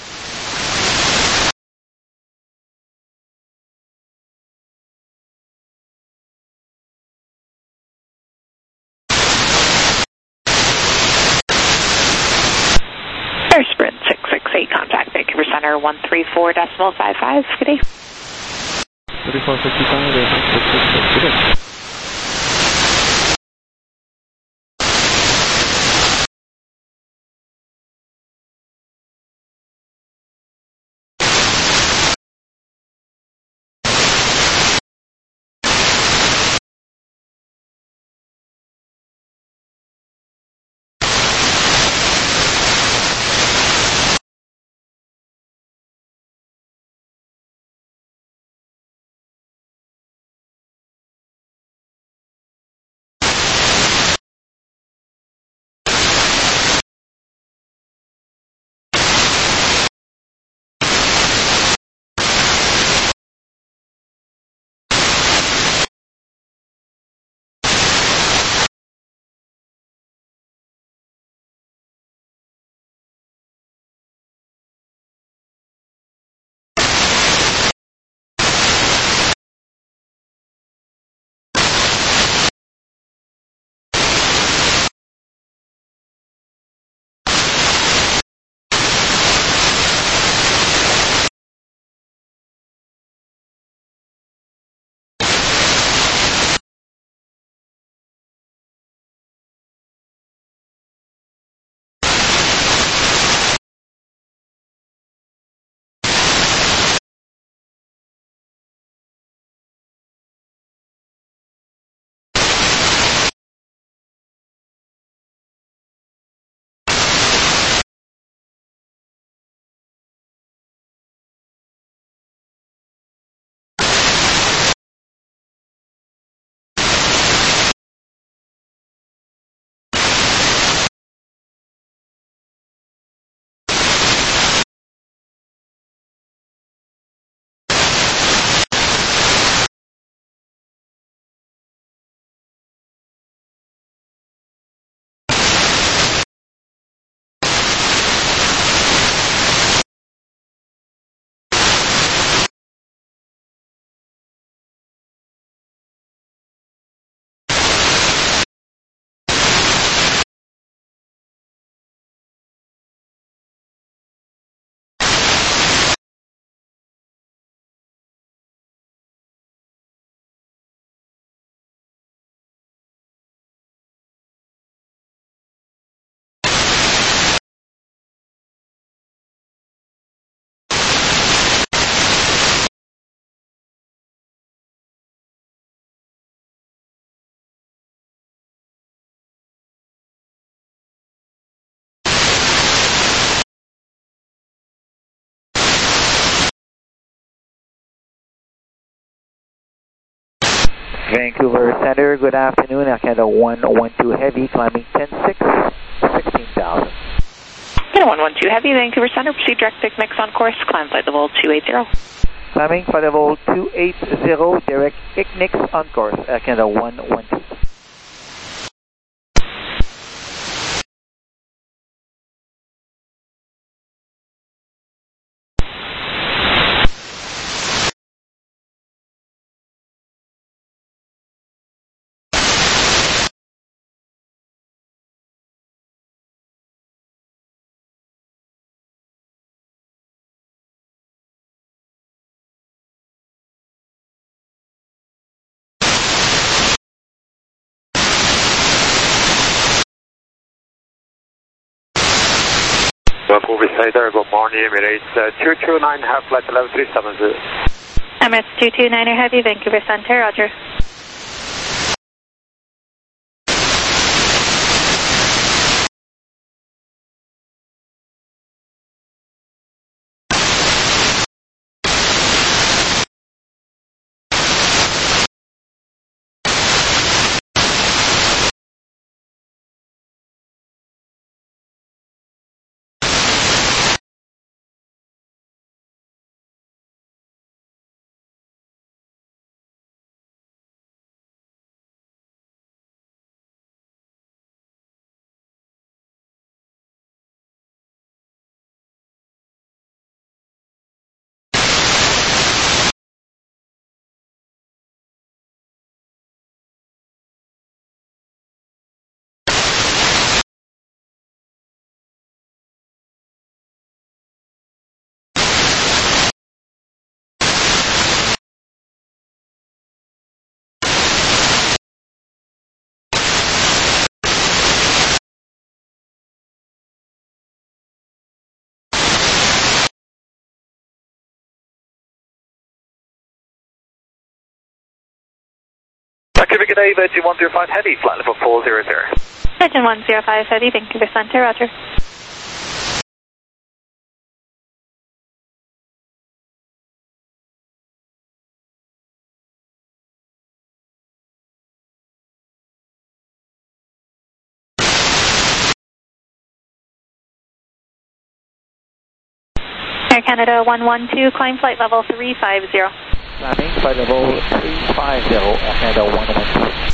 Air Sprint six six eight, contact Vancouver Center one three four decimal five five. Good day. thirty-four fifty-five, six six six, good day. Vancouver Center, good afternoon. Air Canada one one two Heavy, climbing ten six, sixteen thousand. Canada one one two Heavy, Vancouver Center, proceed direct to mix on course, climb flight level two eighty. Climbing flight level two eighty, direct I C N I C on course, Air Canada one one two. Vancouver Center, good morning, Emirates uh, two two nine, half flight eleven three seven zero. Emirates two two niner Heavy, Vancouver Center, roger. Vancouver, good day, Virgin one zero five Heavy, flight level four zero zero. Virgin one zero five Heavy, Vancouver Center, roger. Air Canada one one two, climb flight level three five zero. Climbing flight level three five zero, Air Canada one one two.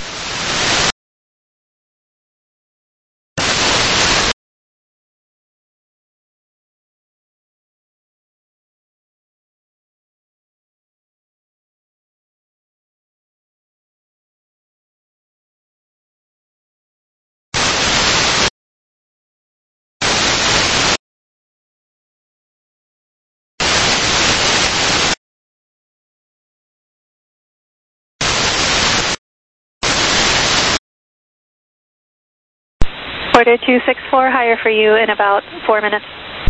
Order two six four, higher for you in about four minutes.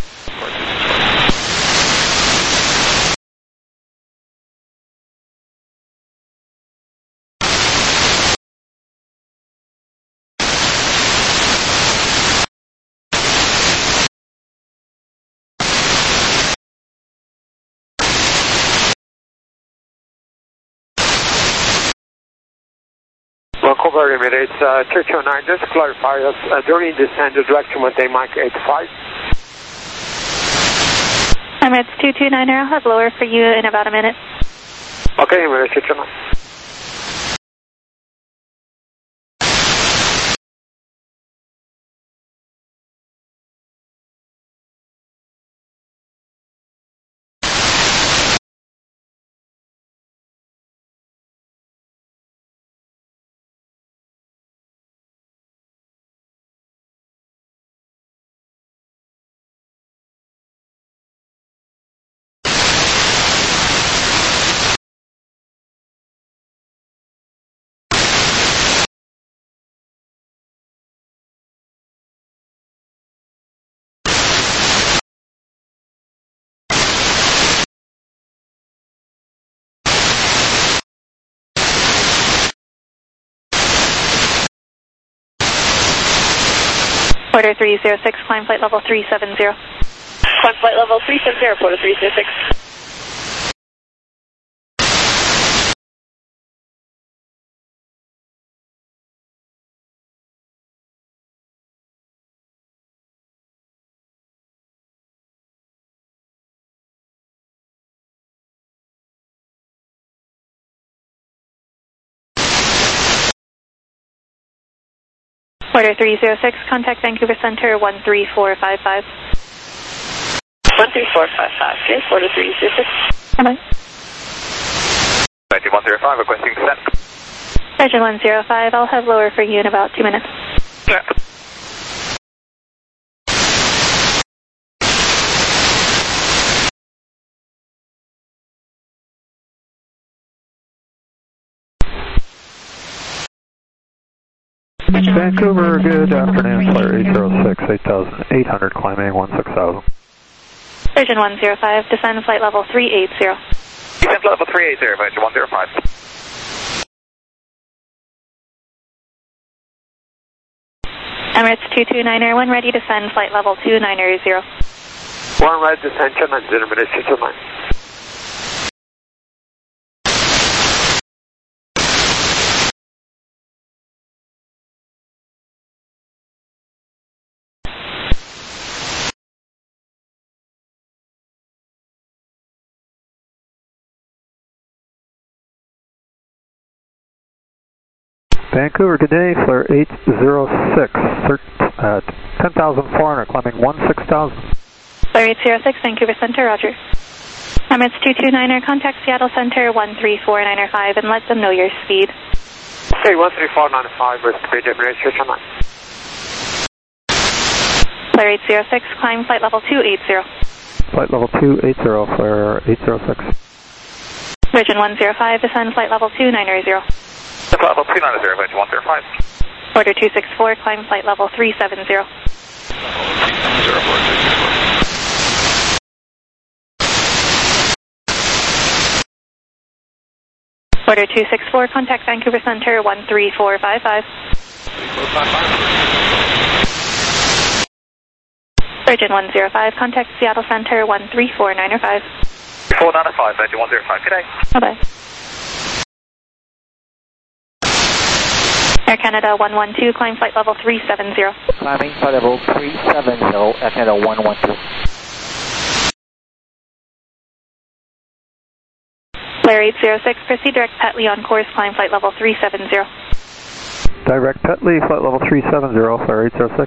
Vancouver, Emirates uh, two two nine, just clarify us uh, during the standard direction maintain Mike eighty-five. Emirates two two niner, I'll have lower for you in about a minute. Okay, Emirates two two nine. Order three zero six, climb flight level three seven zero. Climb flight level three seven zero, Porter three zero six. Order three zero six, contact Vancouver Center one three four five five. one three four five five, yes, order three zero six. Bye-bye. Virgin one zero five, requesting descent. Virgin one zero five, I'll have lower for you in about two minutes. Yeah. Vancouver, good afternoon, Flyer eight zero six, eight thousand eight hundred, climbing one six thousand. Virgin one zero five, descend flight level three eighty. Descent level three eighty, Virgin one zero five. Emirates two two nine one, ready to send flight level two nine zero. One right descension and zero minutes to nine. Vancouver, good day, Flyer eight zero six, uh, ten thousand four hundred, climbing one six thousand. Flyer eight zero six, Vancouver Center, roger. Emirates two two nine, contact Seattle Center one three four nine five and let them know your speed. Okay, one three four nine five, with speed Emirates two two nine. Flyer eight zero six, climb flight level two eighty. Flight level two eighty, Flyer eight zero six. Virgin one zero five, descend flight level two nine zero. Flight level two nine zero, Virgin one zero five. Order two six four, climb flight level three seven zero. Order two six four, contact Vancouver Center one three four five five. Virgin one zero five, contact Seattle Center one three four nine five. four nine five, Virgin one zero five, good day. Bye-bye. Air Canada one one two, climb flight level three seven zero. Climbing flight level three seven zero, Air Canada one one two. Flare eight zero six, proceed direct Petley on course, climb flight level three seven zero. Direct Petley, flight level three seven zero, Flyer eight zero six.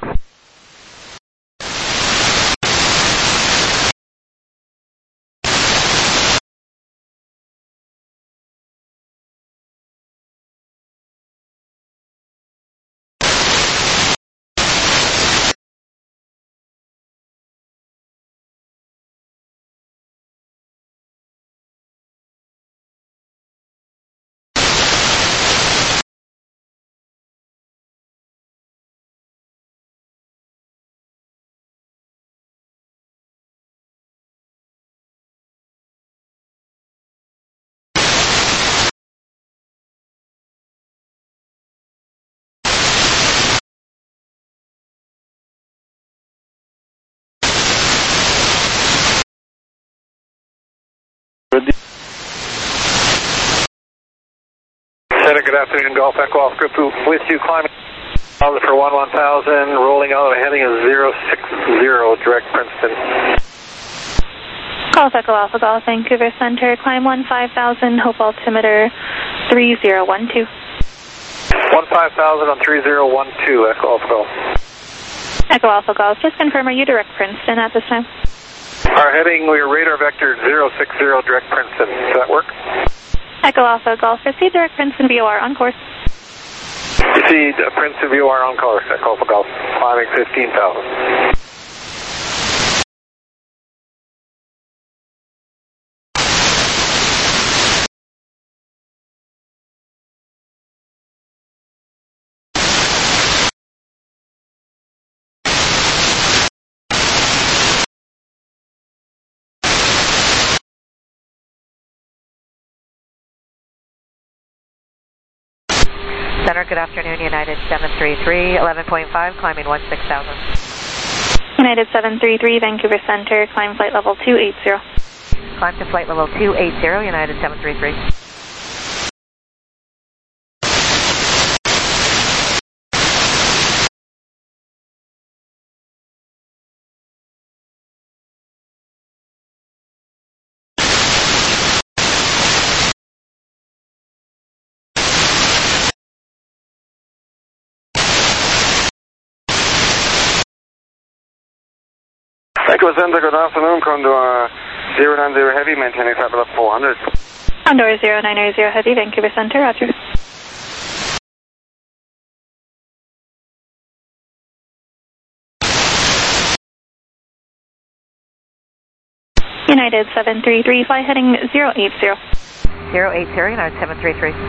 Center, good afternoon, Golf Echo Off Group with you, climbing for one one thousand, rolling out, heading is zero six zero, direct Princeton. Golf Echo Alpha Golf, Vancouver Center, climb one five thousand, hope altimeter three zero one two. one five thousand on three zero one two, Echo Alpha Golf. Echo Alpha Golf, just confirm, are you direct Princeton at this time? Our heading, we are radar vector zero six zero, direct Princeton. Does that work? Echo Alpha Golf, proceed direct Princeton V O R on course. Proceed uh, Princeton V O R on course, Echo Alpha Golf, climbing fifteen thousand. Center, good afternoon, United seven three three, eleven point five, climbing one six thousand. United seven three three, Vancouver Center, climb flight level two eighty. Climb to flight level two eighty, United seven three three. Echo Center, good afternoon. Condor zero nine zero Heavy, maintaining flight level four hundred. Condor zero nine zero Heavy, Vancouver Center, roger. United seven three three, fly heading zero eight zero. zero eight zero, United seven three three.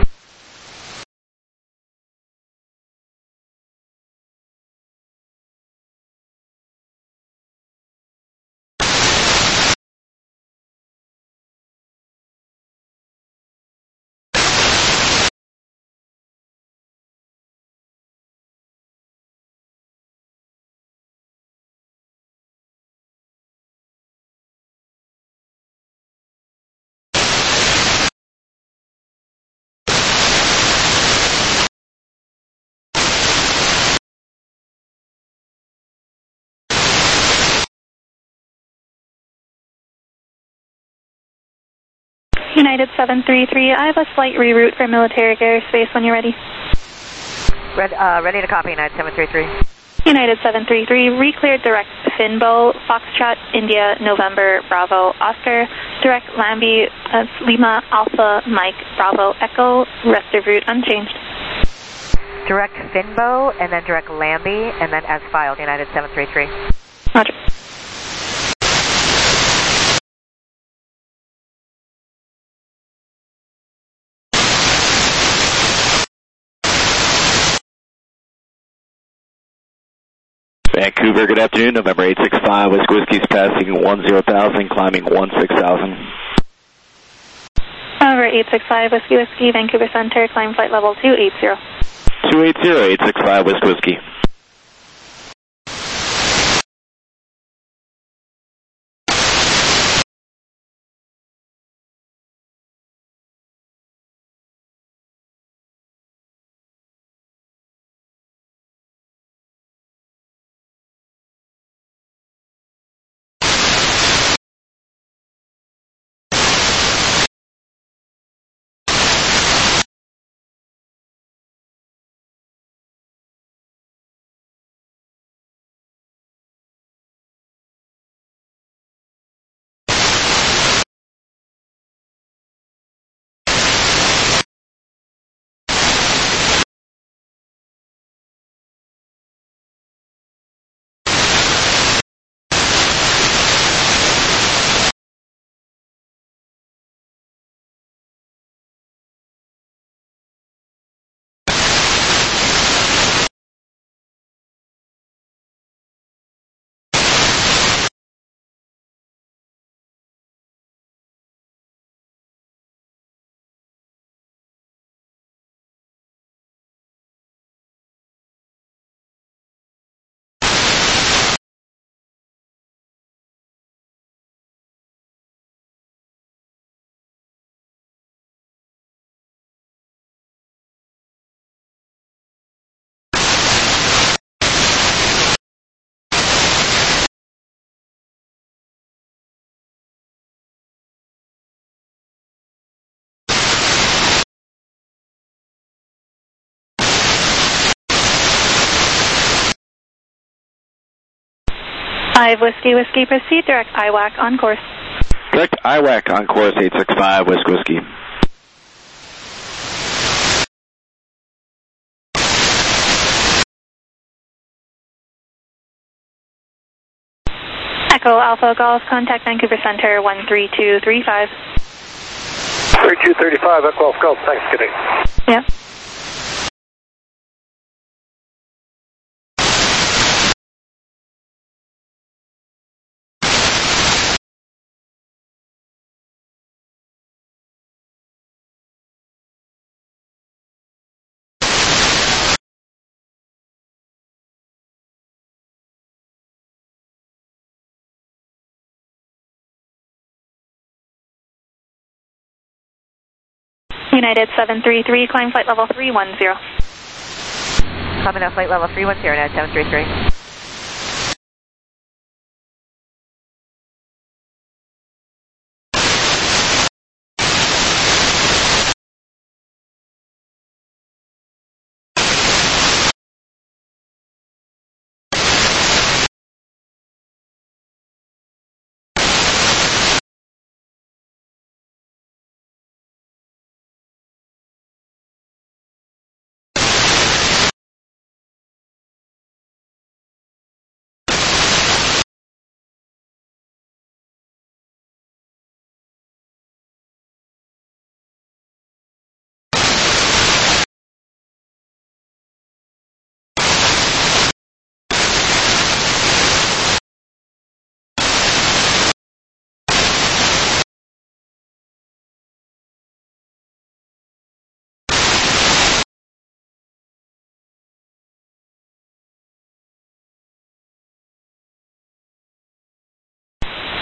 United seven three three, I have a slight reroute for military airspace when you're ready. Red, uh, ready to copy, United seven three three. United seven three three, recleared direct Finbo, Foxtrot, India, November, Bravo, Oscar, direct Lambie, uh, Lima, Alpha, Mike, Bravo, Echo, rest of route unchanged. Direct Finbo, and then direct Lambie, and then as filed, United seven three three. Roger. Vancouver, good afternoon. November eight six five, Whiskey Whiskey's passing one zero thousand, climbing one six thousand. Over eight six five, Whiskey Whiskey, Vancouver Center, climb flight level two eight zero. two eight zero, eight six five, Whiskey Whiskey. five Whiskey Whiskey, proceed direct I WAC on course. Direct I WAC on course eight six five, Whiskey Whiskey. Echo Alpha Golf, contact Vancouver Center one three two three five. three two three five, Echo Alpha Golf, thanks, good day. Yeah. United seven three three, climb flight level three one zero. Climbing up flight level three one zero, United seven three three.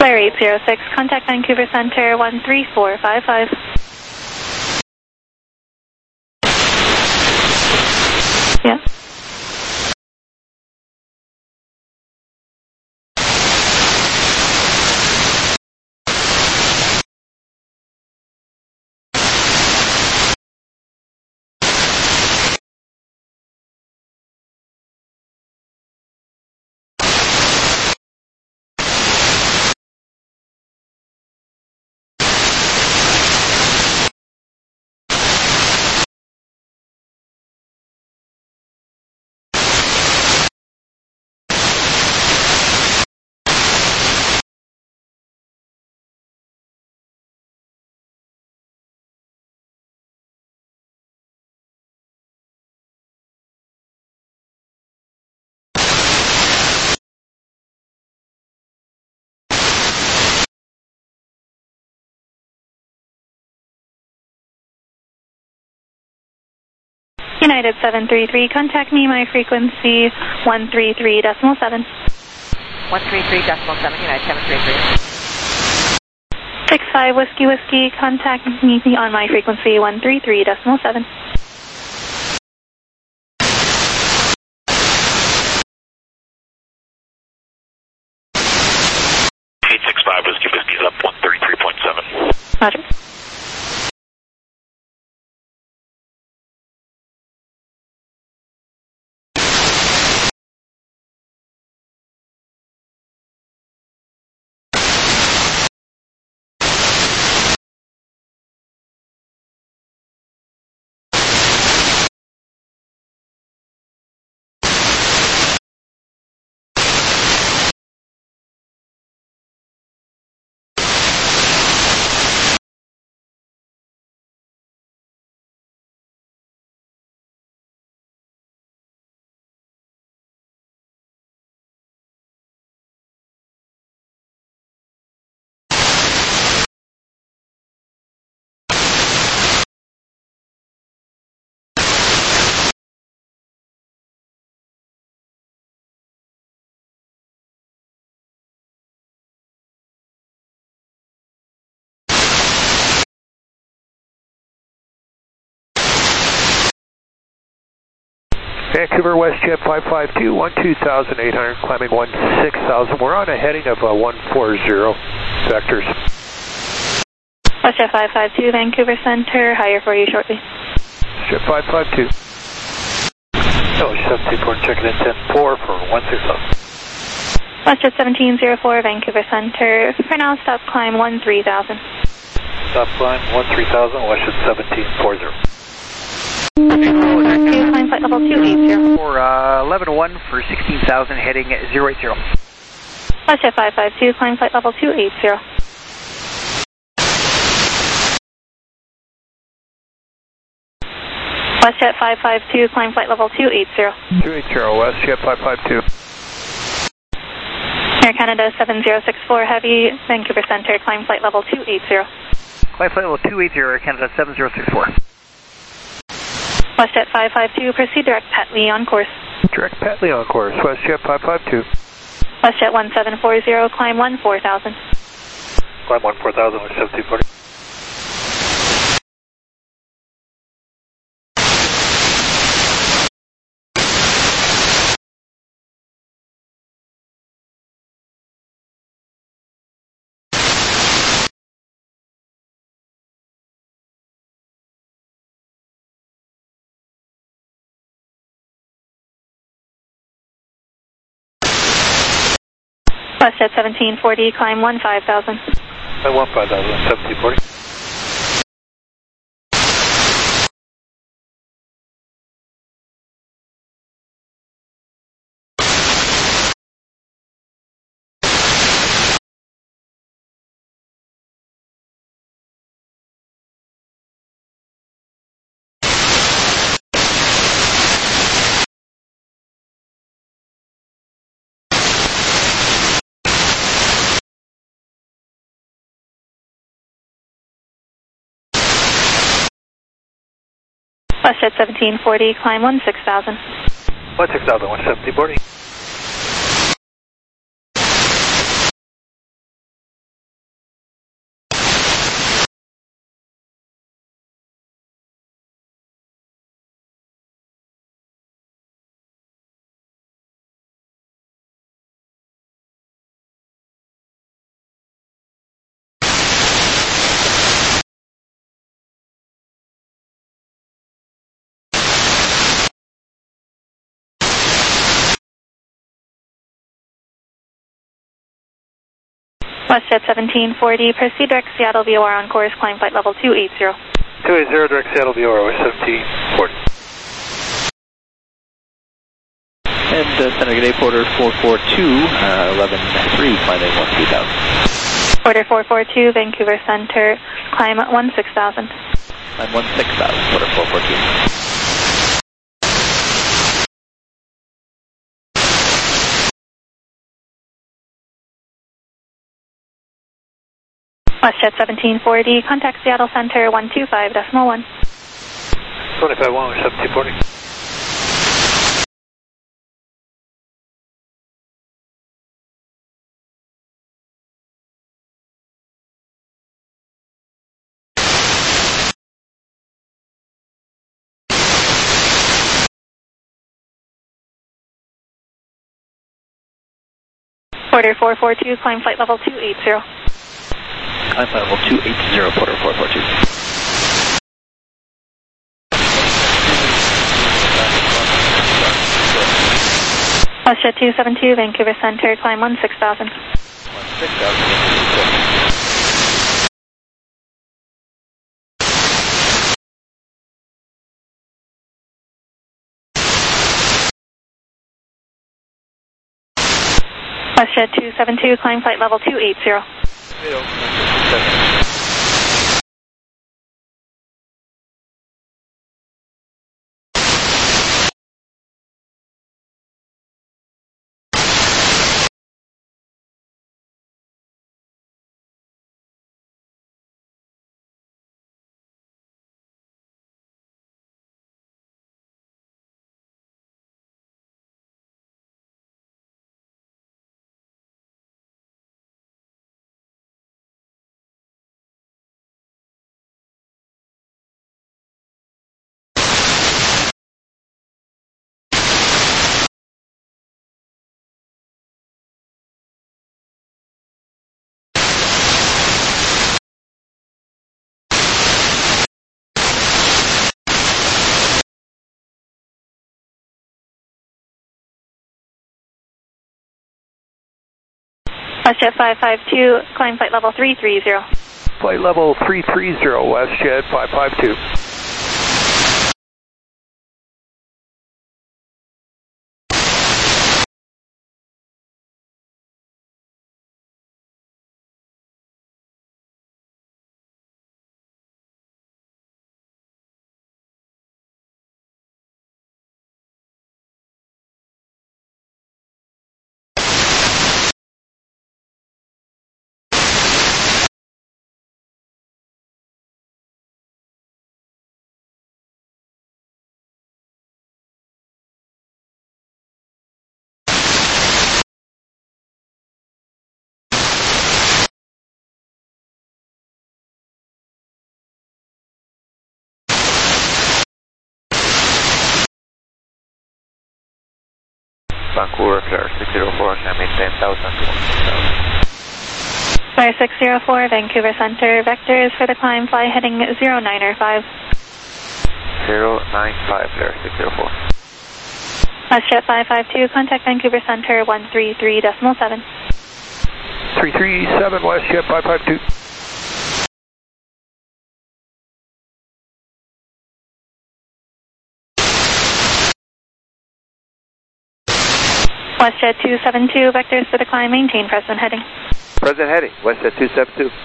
Flare eight zero six, contact Vancouver Center one three four five five. Yeah. United seven three three, contact me, my frequency one three three decimal seven. one three three decimal seven, United seven three three. six five Whiskey Whiskey, contact me on my frequency one three three decimal seven. eight six five Whiskey Whiskey is up one thirty-three point seven. Roger. Vancouver WestJet five five two, one two thousand eight hundred, climbing one six thousand. We're on a heading of uh, one four zero vectors. WestJet five five two, Vancouver Center, higher for you shortly. WestJet five five two. Oh, seven two four, checking in ten four for one six thousand. WestJet seventeen zero four, Vancouver Center, for now stop climb one three thousand. Stop climb one three thousand, WestJet seventeen four zero. Climb flight level two eight zero. For uh, eleven one for sixteen thousand, heading zero eight zero. WestJet five five two, climb flight level two eight zero. WestJet five five two, climb flight level two eight zero. two eight zero, WestJet five five two. Air Canada seven zero six four, heavy, Vancouver Center, climb flight level two eight zero. Climb flight level two eight zero, Air Canada seven zero six four. WestJet five five two, proceed direct Patley on course. Direct Patley on course, WestJet five five two. WestJet one seven four zero, climb one four thousand. Climb one four thousand with seventeen forty. WestJet seventeen forty, climb one five thousand. Climb one five thousand, seventeen forty. WestJet seventeen forty, climb one six thousand. one six thousand, one seventeen forty. WestJet seventeen forty, proceed direct Seattle V O R on course, climb flight level two eighty. two eighty, direct Seattle V O R, West seventeen forty. And uh, Center, good day, Porter four four two, uh, eleven three, climbing one three thousand. Porter four four two, Vancouver Center, climb one six thousand. Climb one six thousand, Porter four four two. WestJet seventeen forty, contact Seattle Center one two five decimal one. twenty-five one, West seventeen forty. Porter four four two, climb flight level two eighty. Climb flight level two eighty, Porter four four two. WestJet two seven two, Vancouver Center, climb one six thousand. six thousand. WestJet two seven two, climb flight level two eighty. WestJet five five two, climb flight level three three zero. Flight level three three zero, WestJet five five two. Vancouver, Claire six zero four, can maintain one thousand to one thousand. Claire six zero four, Vancouver Center, vectors for the climb, fly heading zero nine five. zero nine five, Claire six zero four. WestJet five five two, contact Vancouver Center one three three decimal seven. three three seven, WestJet five five two. WestJet two seven two, vectors for the climb, maintain present heading. Present heading, WestJet two seven two.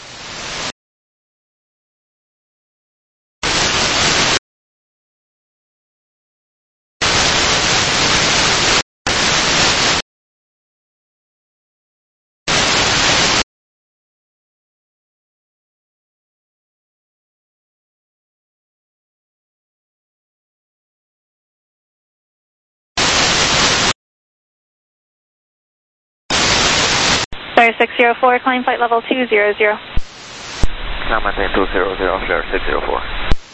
Claire six zero four, climb flight level two zero zero. Now maintain two zero zero, Claire six zero four.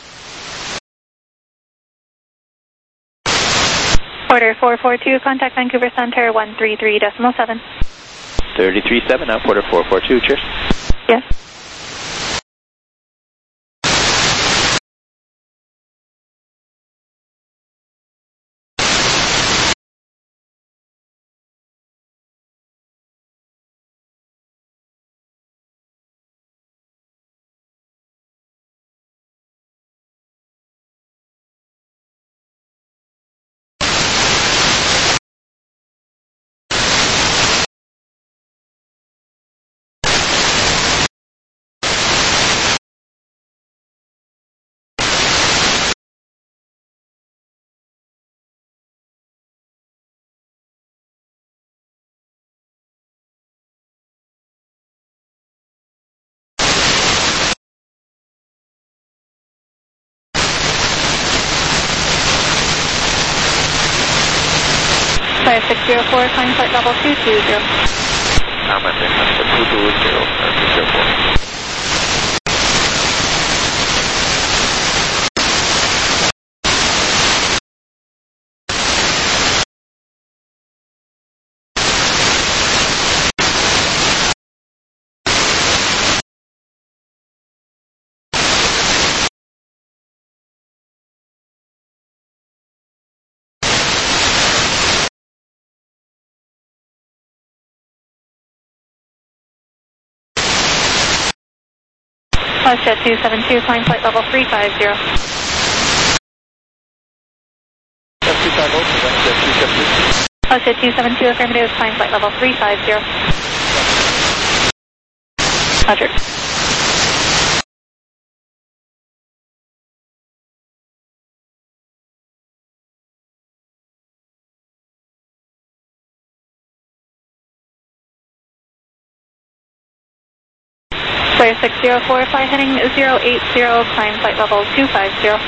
Porter four four two, contact Vancouver Center one three three decimal seven. thirty-three seven, now Porter four four two, cheers. Yes. Flight six zero four, climb flight level two two zero. I'm at two two zero, six zero four. Jet two seven two, climb flight level three five zero. Jet two seven two, affirmative, climb flight level three five zero. Roger. Flyer six zero four, fly heading zero eight zero, climb flight level two five zero.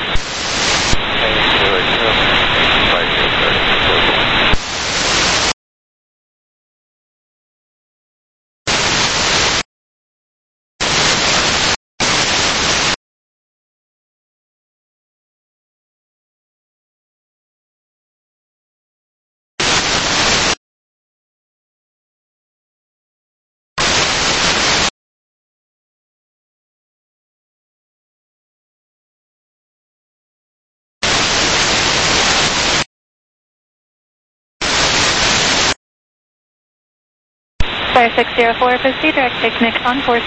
Flyer six zero four, proceed direct picnic on course.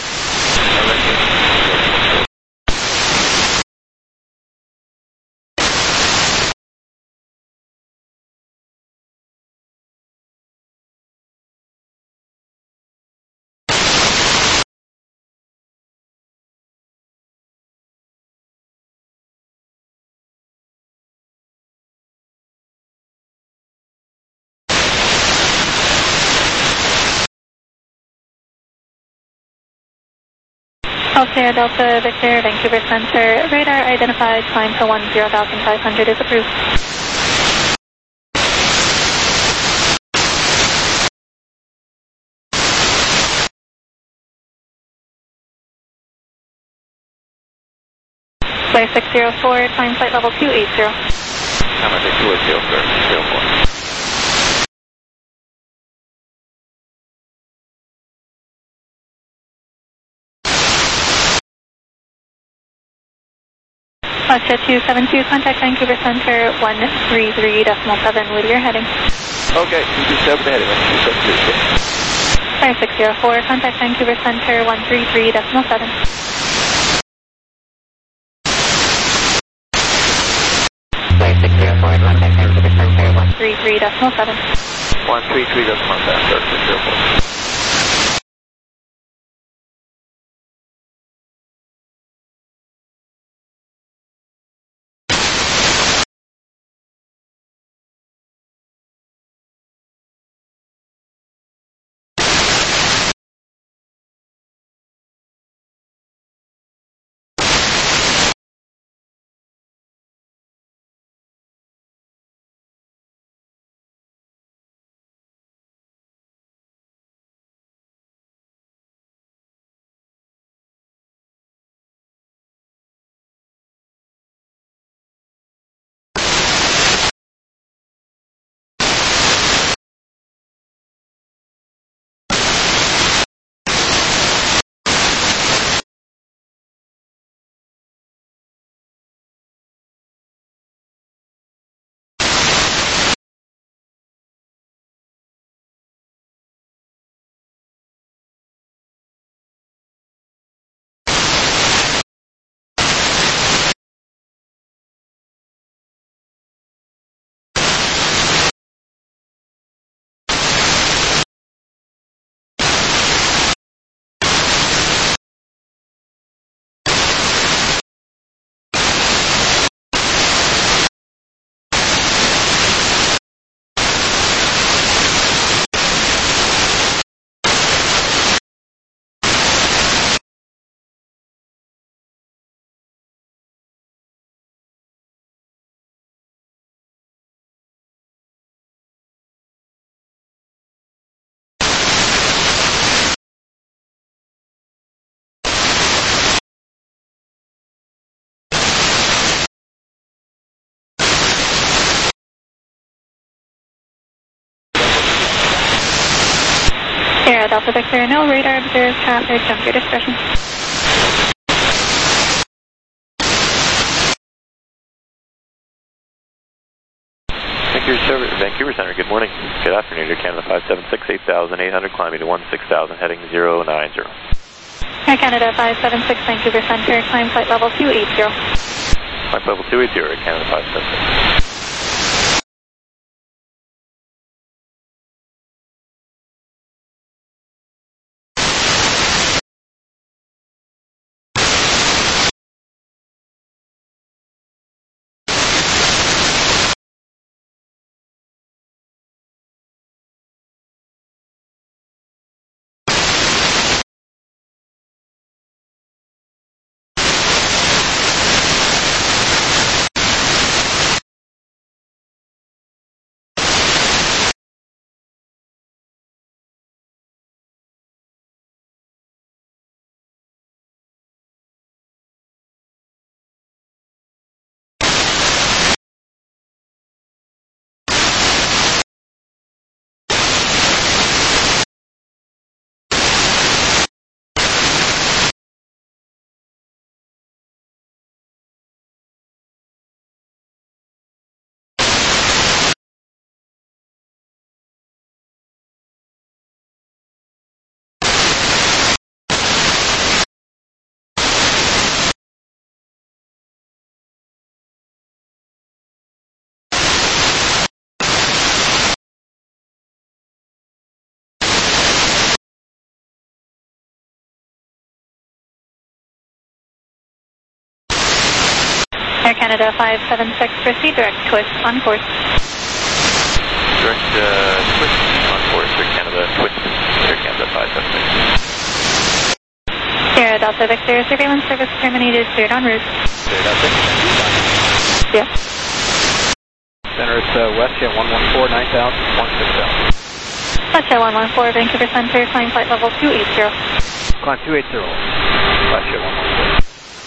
Altair Delta Victor, Vancouver Center, radar identified, climb for one zero thousand five hundred is approved. Flyer six zero four, climb flight level two eight zero. I'm at two eight zero, sir, six zero four. Jet two seven two, contact Vancouver Center, one three three decimal seven, Whittier heading. Okay, two two seven heading, two seven two. Flyer six zero four, contact Vancouver Center, one three three decimal seven. Flyer six zero four, contact Vancouver Center, one three three decimal seven. one three three decimal seven, sir, six zero four. Sierra Delta Victor, no radar observed traffic, jump your discretion. Vancouver, Vancouver Center, good morning. Good afternoon, Air Canada five seven six, eight thousand eight hundred, climbing to one six thousand, heading zero nine zero. Air Canada five seven six, Vancouver Center, climb flight level two eight zero. Flight level two eight zero, Air Canada five seven six. Air Canada five seven six, proceed direct twist on course. Direct uh, twist on course, Air Canada twist, Air Canada five seven six. Sierra Delta Victor, surveillance service terminated, cleared en route. Sierra Delta. Yeah. Center, it's uh, West Jet one one four, nine thousand, one six thousand. West Jet one one four, Vancouver Center, climb flight level two eight zero. Climb two eight zero. West Jet one one four.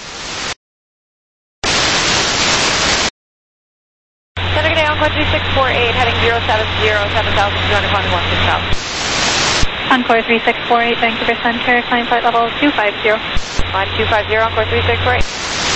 Center, good day, Encore three six four eight, heading zero seven zero, seven thousand two hundred, climbing one six thousand. Encore three six four eight, Vancouver Center, climb flight level two five zero. Climb two five zero, Encore three six four eight.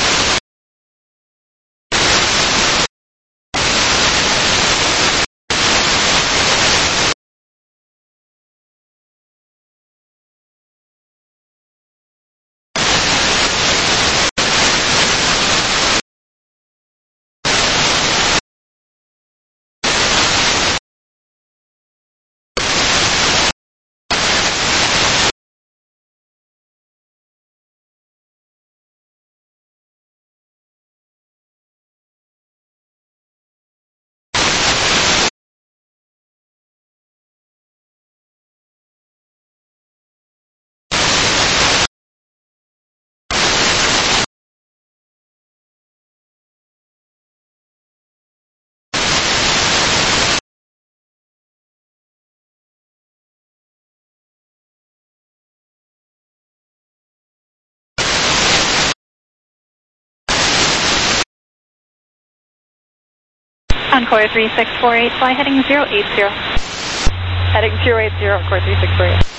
Encore three six four eight, fly heading zero eight zero. Heading zero eight zero, Encore three six four eight.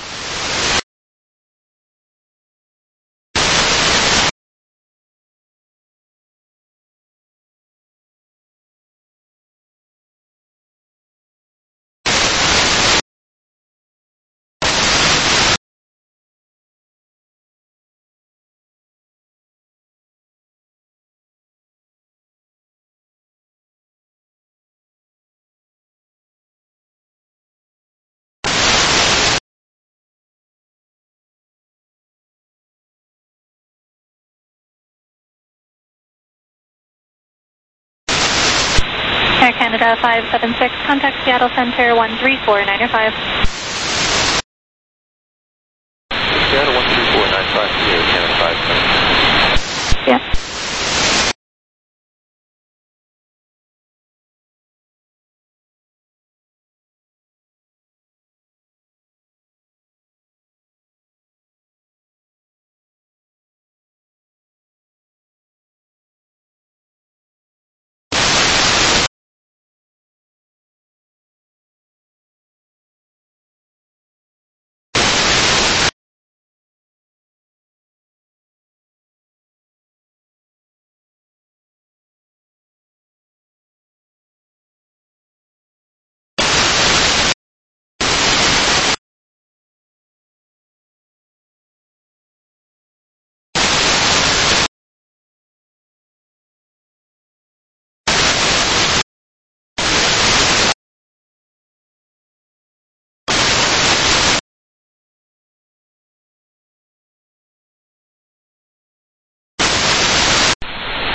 Air Canada five seven six, contact Seattle Center one three four nine five. Seattle one three four nine five, Air Canada five seven six. Yeah.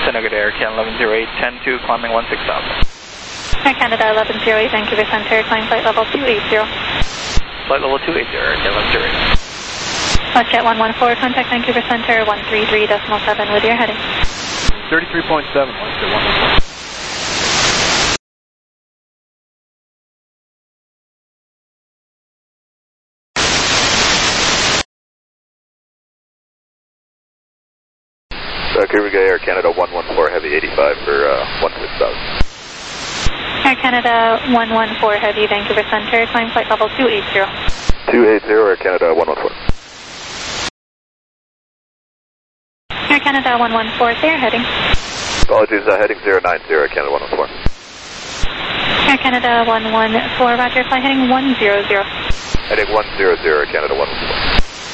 Center, good Air Canada eleven zero eight, ten two, climbing one six thousand. Air Canada eleven zero eight, Vancouver Center, climb flight level two eighty. Flight level two eighty, Air Canada eleven zero eight. WestJet one one four, contact Vancouver Center, one three three point seven with your heading. thirty-three point seven, WestJet one one four. Vancouver Air Canada one one four, heavy eighty-five for uh, one six thousand. Air Canada one one four, heavy Vancouver Center, climb flight level two eighty. two eighty, Air Canada one one four. Air Canada one one four, clear heading. Apologies, uh, heading zero nine zero, Air Canada one one four. Air Canada one one four, roger, fly heading one zero zero. Heading one zero zero, Air Canada one one four.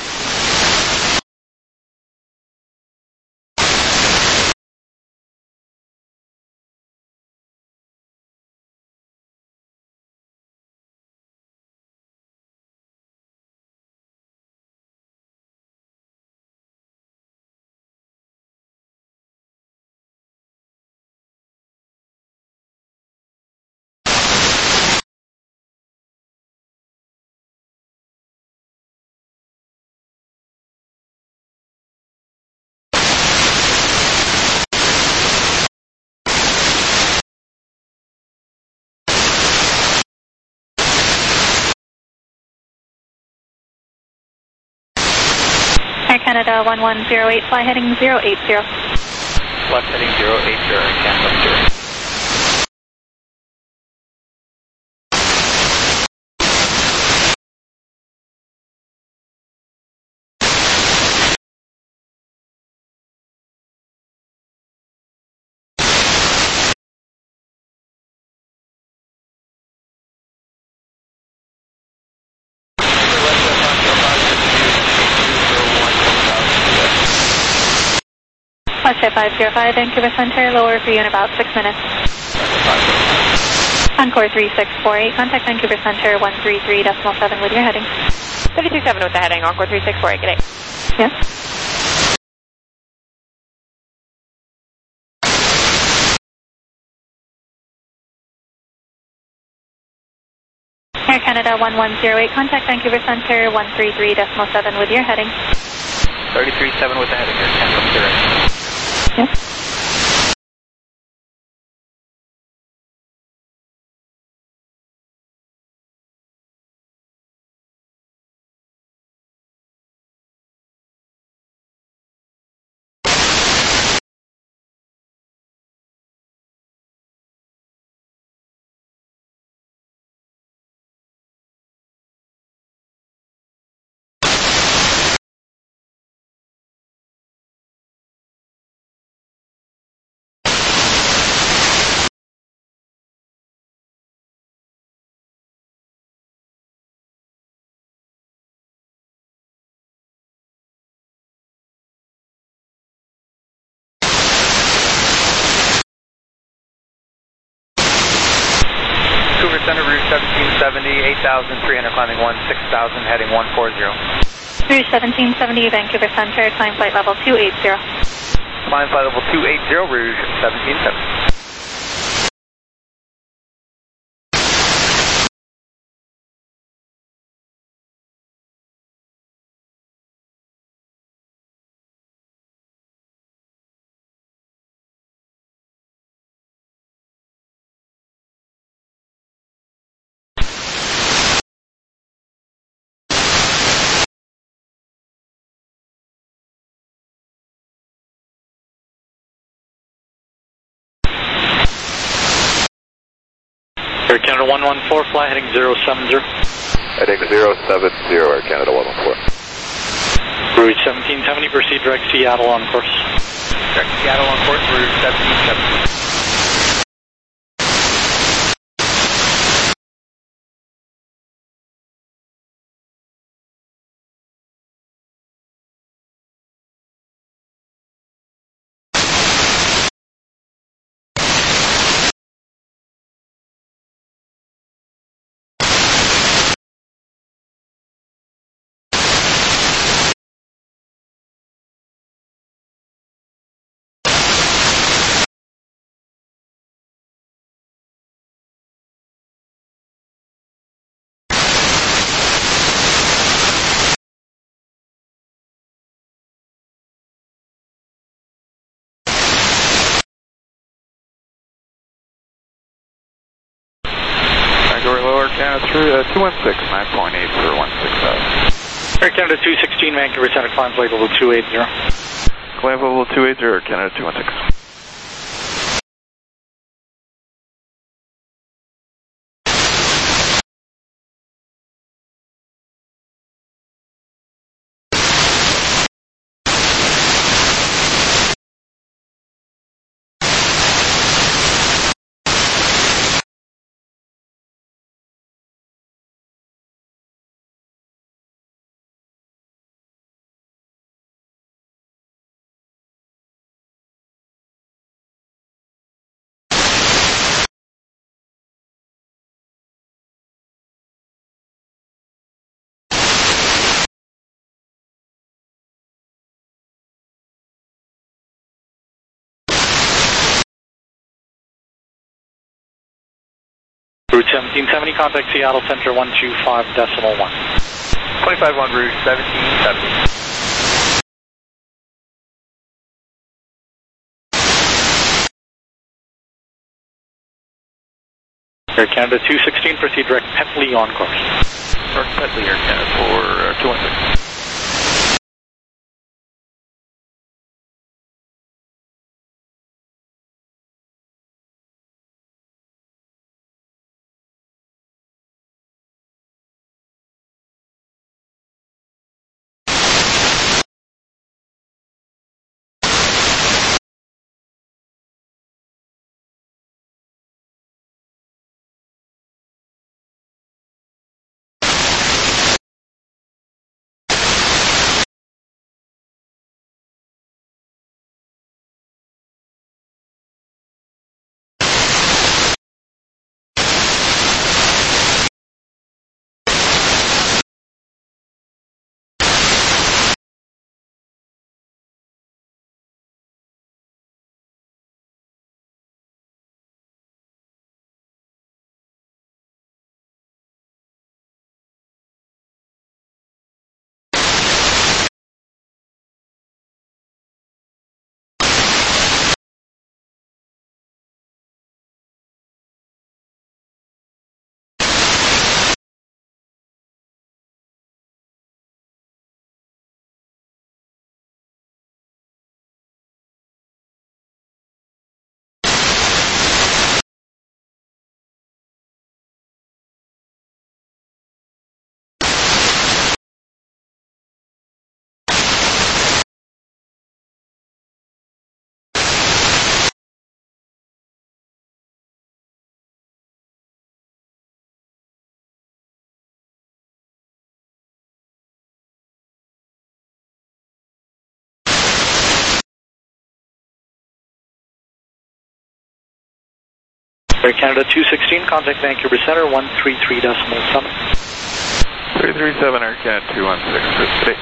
Air Canada one one zero eight, fly heading zero eight zero. Left heading zero eight zero, Air Canada eleven zero eight. WestJet five zero five, Vancouver Center, lower for you in about six minutes. Encore three six four eight, contact Vancouver Center, one three three point seven with your heading. thirty-two seven with the heading, Encore three six four eight, good day. Yes. Air Canada one one zero eight, contact Vancouver Center, one three three point seven with your heading. thirty-three seven with the heading, Air Canada eleven zero eight. Yes. Center, route seventeen seventy, eight thousand three hundred, climbing one six thousand, heading one four zero. Route seventeen seventy, Vancouver Center, climb flight level two eighty. Climb flight level two eighty, Rouge seventeen seventy. Air Canada one one four, fly heading zero seven zero. Heading zero seven zero, Air Canada one one four. Route seventeen seventy, proceed direct Seattle on course. Direct Seattle on course, route seventeen seventy. uh, two one six, nine point eight for one six five. Air Canada two sixteen, Vancouver Center, climb flight level two eighty. Climb level two eighty, Air Canada two one six. Route seventeen seventy, contact Seattle Center one two five decimal one. twenty-five on route seventeen seventy. Air Canada two sixteen, proceed direct Petley on course. Direct Petley, Air Canada for uh, two one six. Air Canada two sixteen, contact Vancouver Center one three three decimal seven. three three seven, Air Canada two one six for today.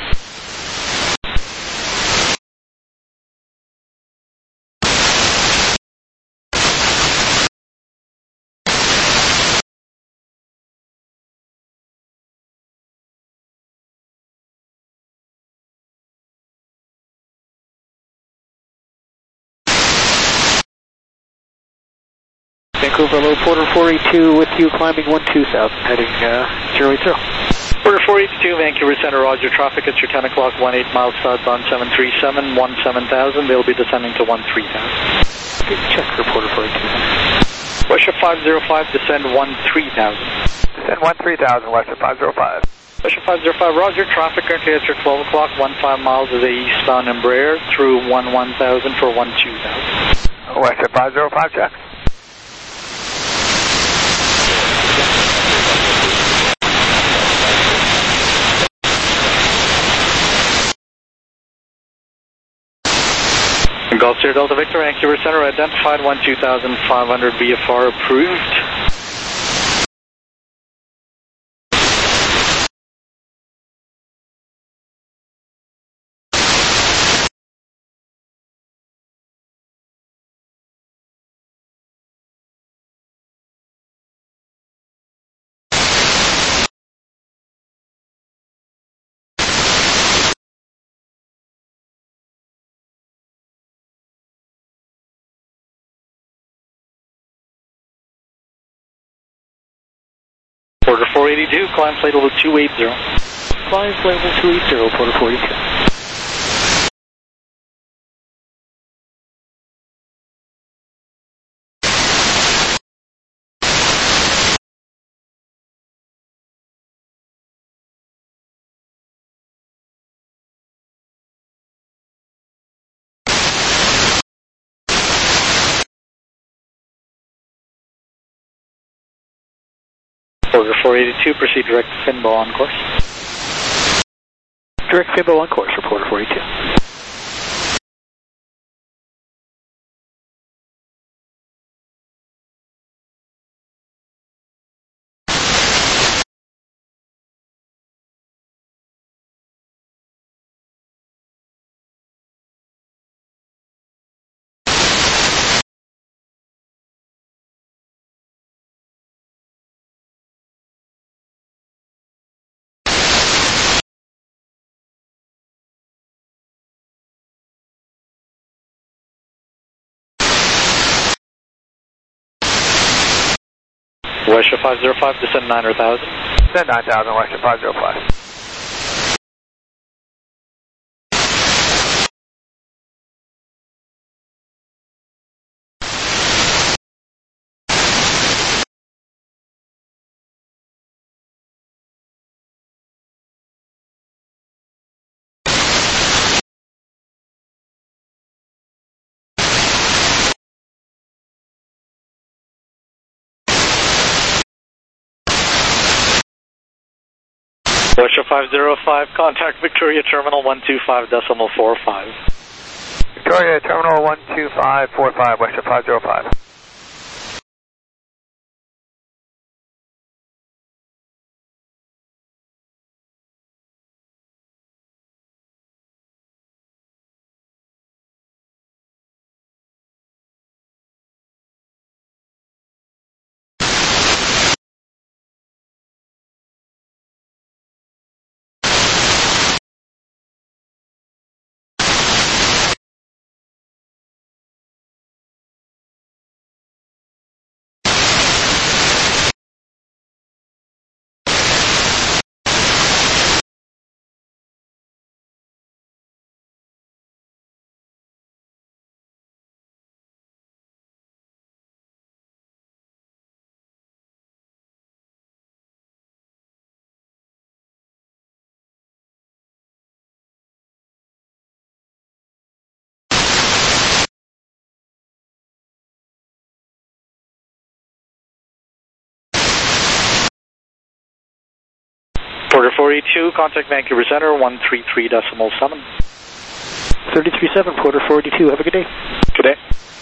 Vancouver low, Porter four eighty-two with you, climbing one two south, heading uh, zero eight zero. Porter four eighty-two, Vancouver Center, roger, traffic at your ten o'clock, one eight miles southbound seven three seven, one seven thousand, they'll be descending to one three thousand. Okay, check for Porter four eighty-two. Russia five zero five, descend one three thousand. Descend one three thousand, Russia five zero five. Russia five zero five, roger, traffic currently at your twelve o'clock, fifteen miles is a eastbound Embraer through one one thousand for one two thousand. Russia five zero five, check. Golf Sierra Delta Victor, Vancouver Center, identified one two thousand five hundred V F R approved. Porter four eighty-two, climb flight level two eighty. Climb flight level two eighty, Porter four eighty-two. Porter four eighty-two, proceed direct to Finbo on course. Direct Finbo on course for Porter four eighty-two. Westshore five zero five, descend nine thousand. Descend nine thousand, Westshore five zero five. Westshore five zero five, contact Victoria Terminal one two five decimal four five. Victoria Terminal one two five four five, Westshore five zero five. Porter four eighty-two, contact Vancouver Center one three three decimal seven. thirty-three seven, Porter four eighty-two, have a good day. Good day.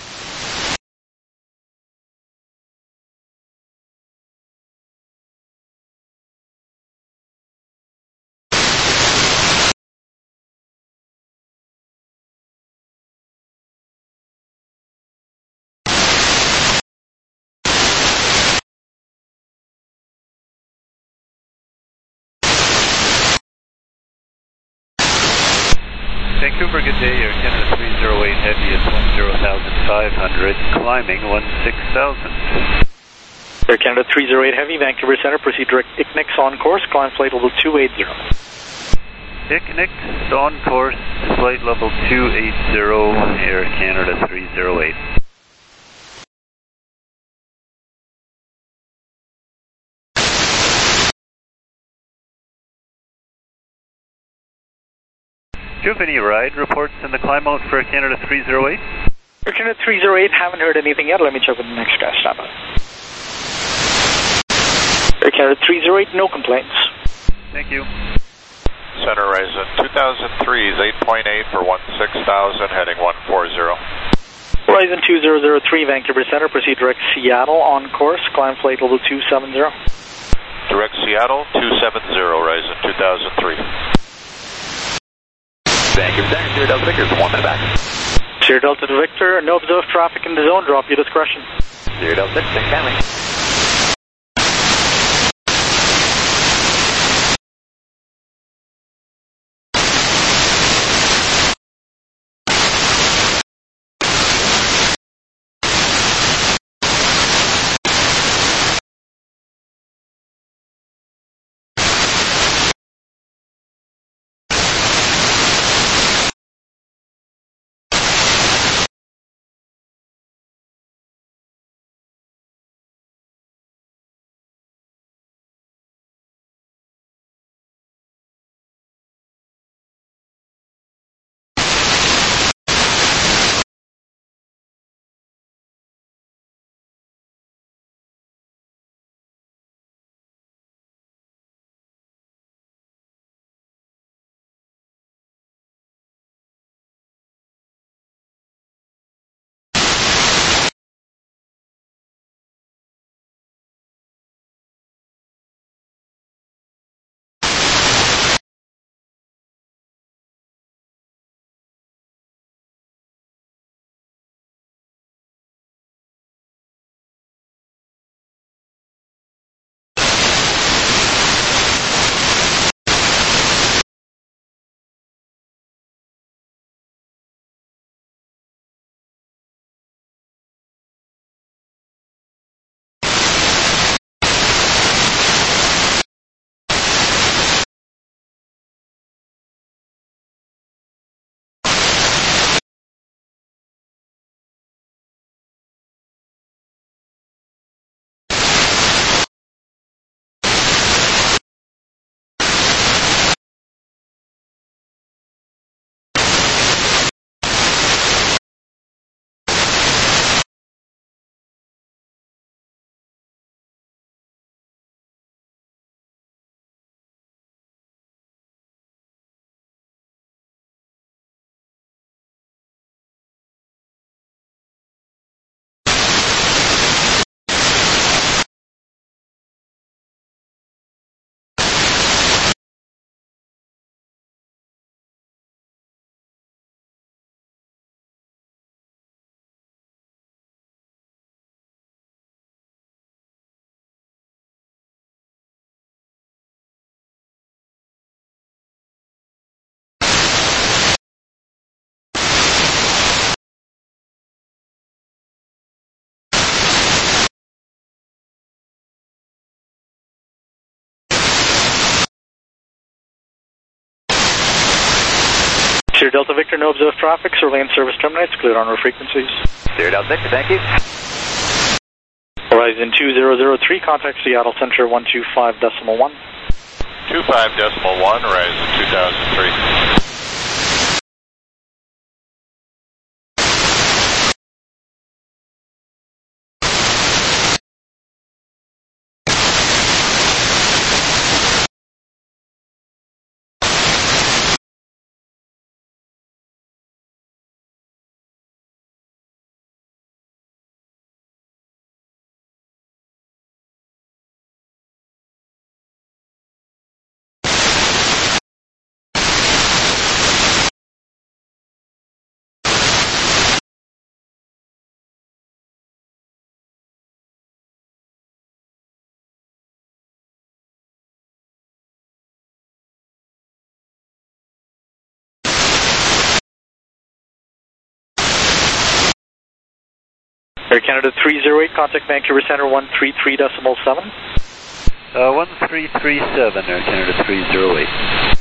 Vancouver, good day. Air Canada three zero eight Heavy is one zero five hundred, climbing one six thousand. Air Canada three zero eight Heavy, Vancouver Center, proceed direct I C N I X on course, climb flight level two eighty. I C N I X on course, flight level two eighty, Air Canada three zero eight. Do you have any ride reports in the climb out for Canada three zero eight? Air Canada three zero eight, haven't heard anything yet. Let me check with the next guy. Stop by. Air Canada three zero eight, no complaints. Thank you. Center Horizon two thousand three is eight point eight for one six thousand, heading one four zero. Horizon two zero zero three, Vancouver Center, proceed direct Seattle on course, climb flight level two seven zero. Direct Seattle two seven zero, Horizon two thousand three. Vancouver Center, Sierra Delta Victor, one minute back. Sierra Delta Victor, no observed traffic in the zone, drop your discretion. Sierra Delta Victor, thanks family. Clear Delta Victor, no observed traffic, surveillance service terminates, cleared on our frequencies. Clear Delta Victor, thank you. Horizon two zero zero three, contact Seattle Center one two five decimal one. two five decimal one, Horizon two thousand three. Air Canada three zero eight, contact Vancouver Center one three three decimal seven. Uh, one three three seven, Air Canada three zero eight.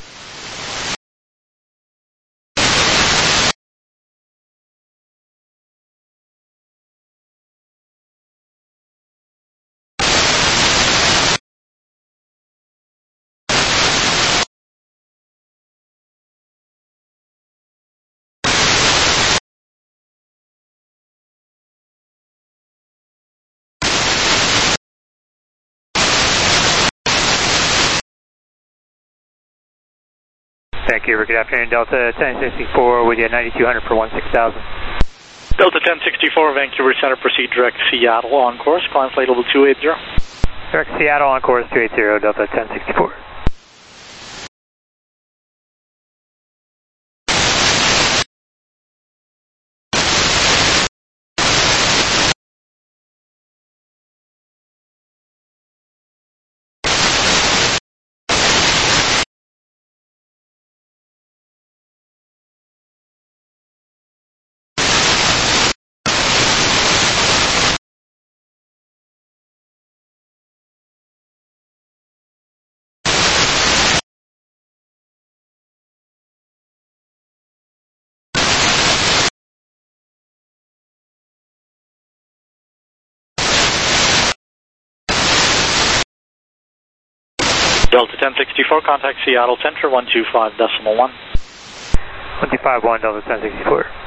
Vancouver, good afternoon, Delta ten sixty-four with you at ninety-two hundred for one six thousand. Delta ten sixty-four, Vancouver Center, proceed direct Seattle on course, climb flight level two eighty. Direct Seattle on course two eighty, Delta ten sixty-four. Delta ten sixty-four, contact Seattle Center one two five decimal one. one two five one, Delta ten sixty-four.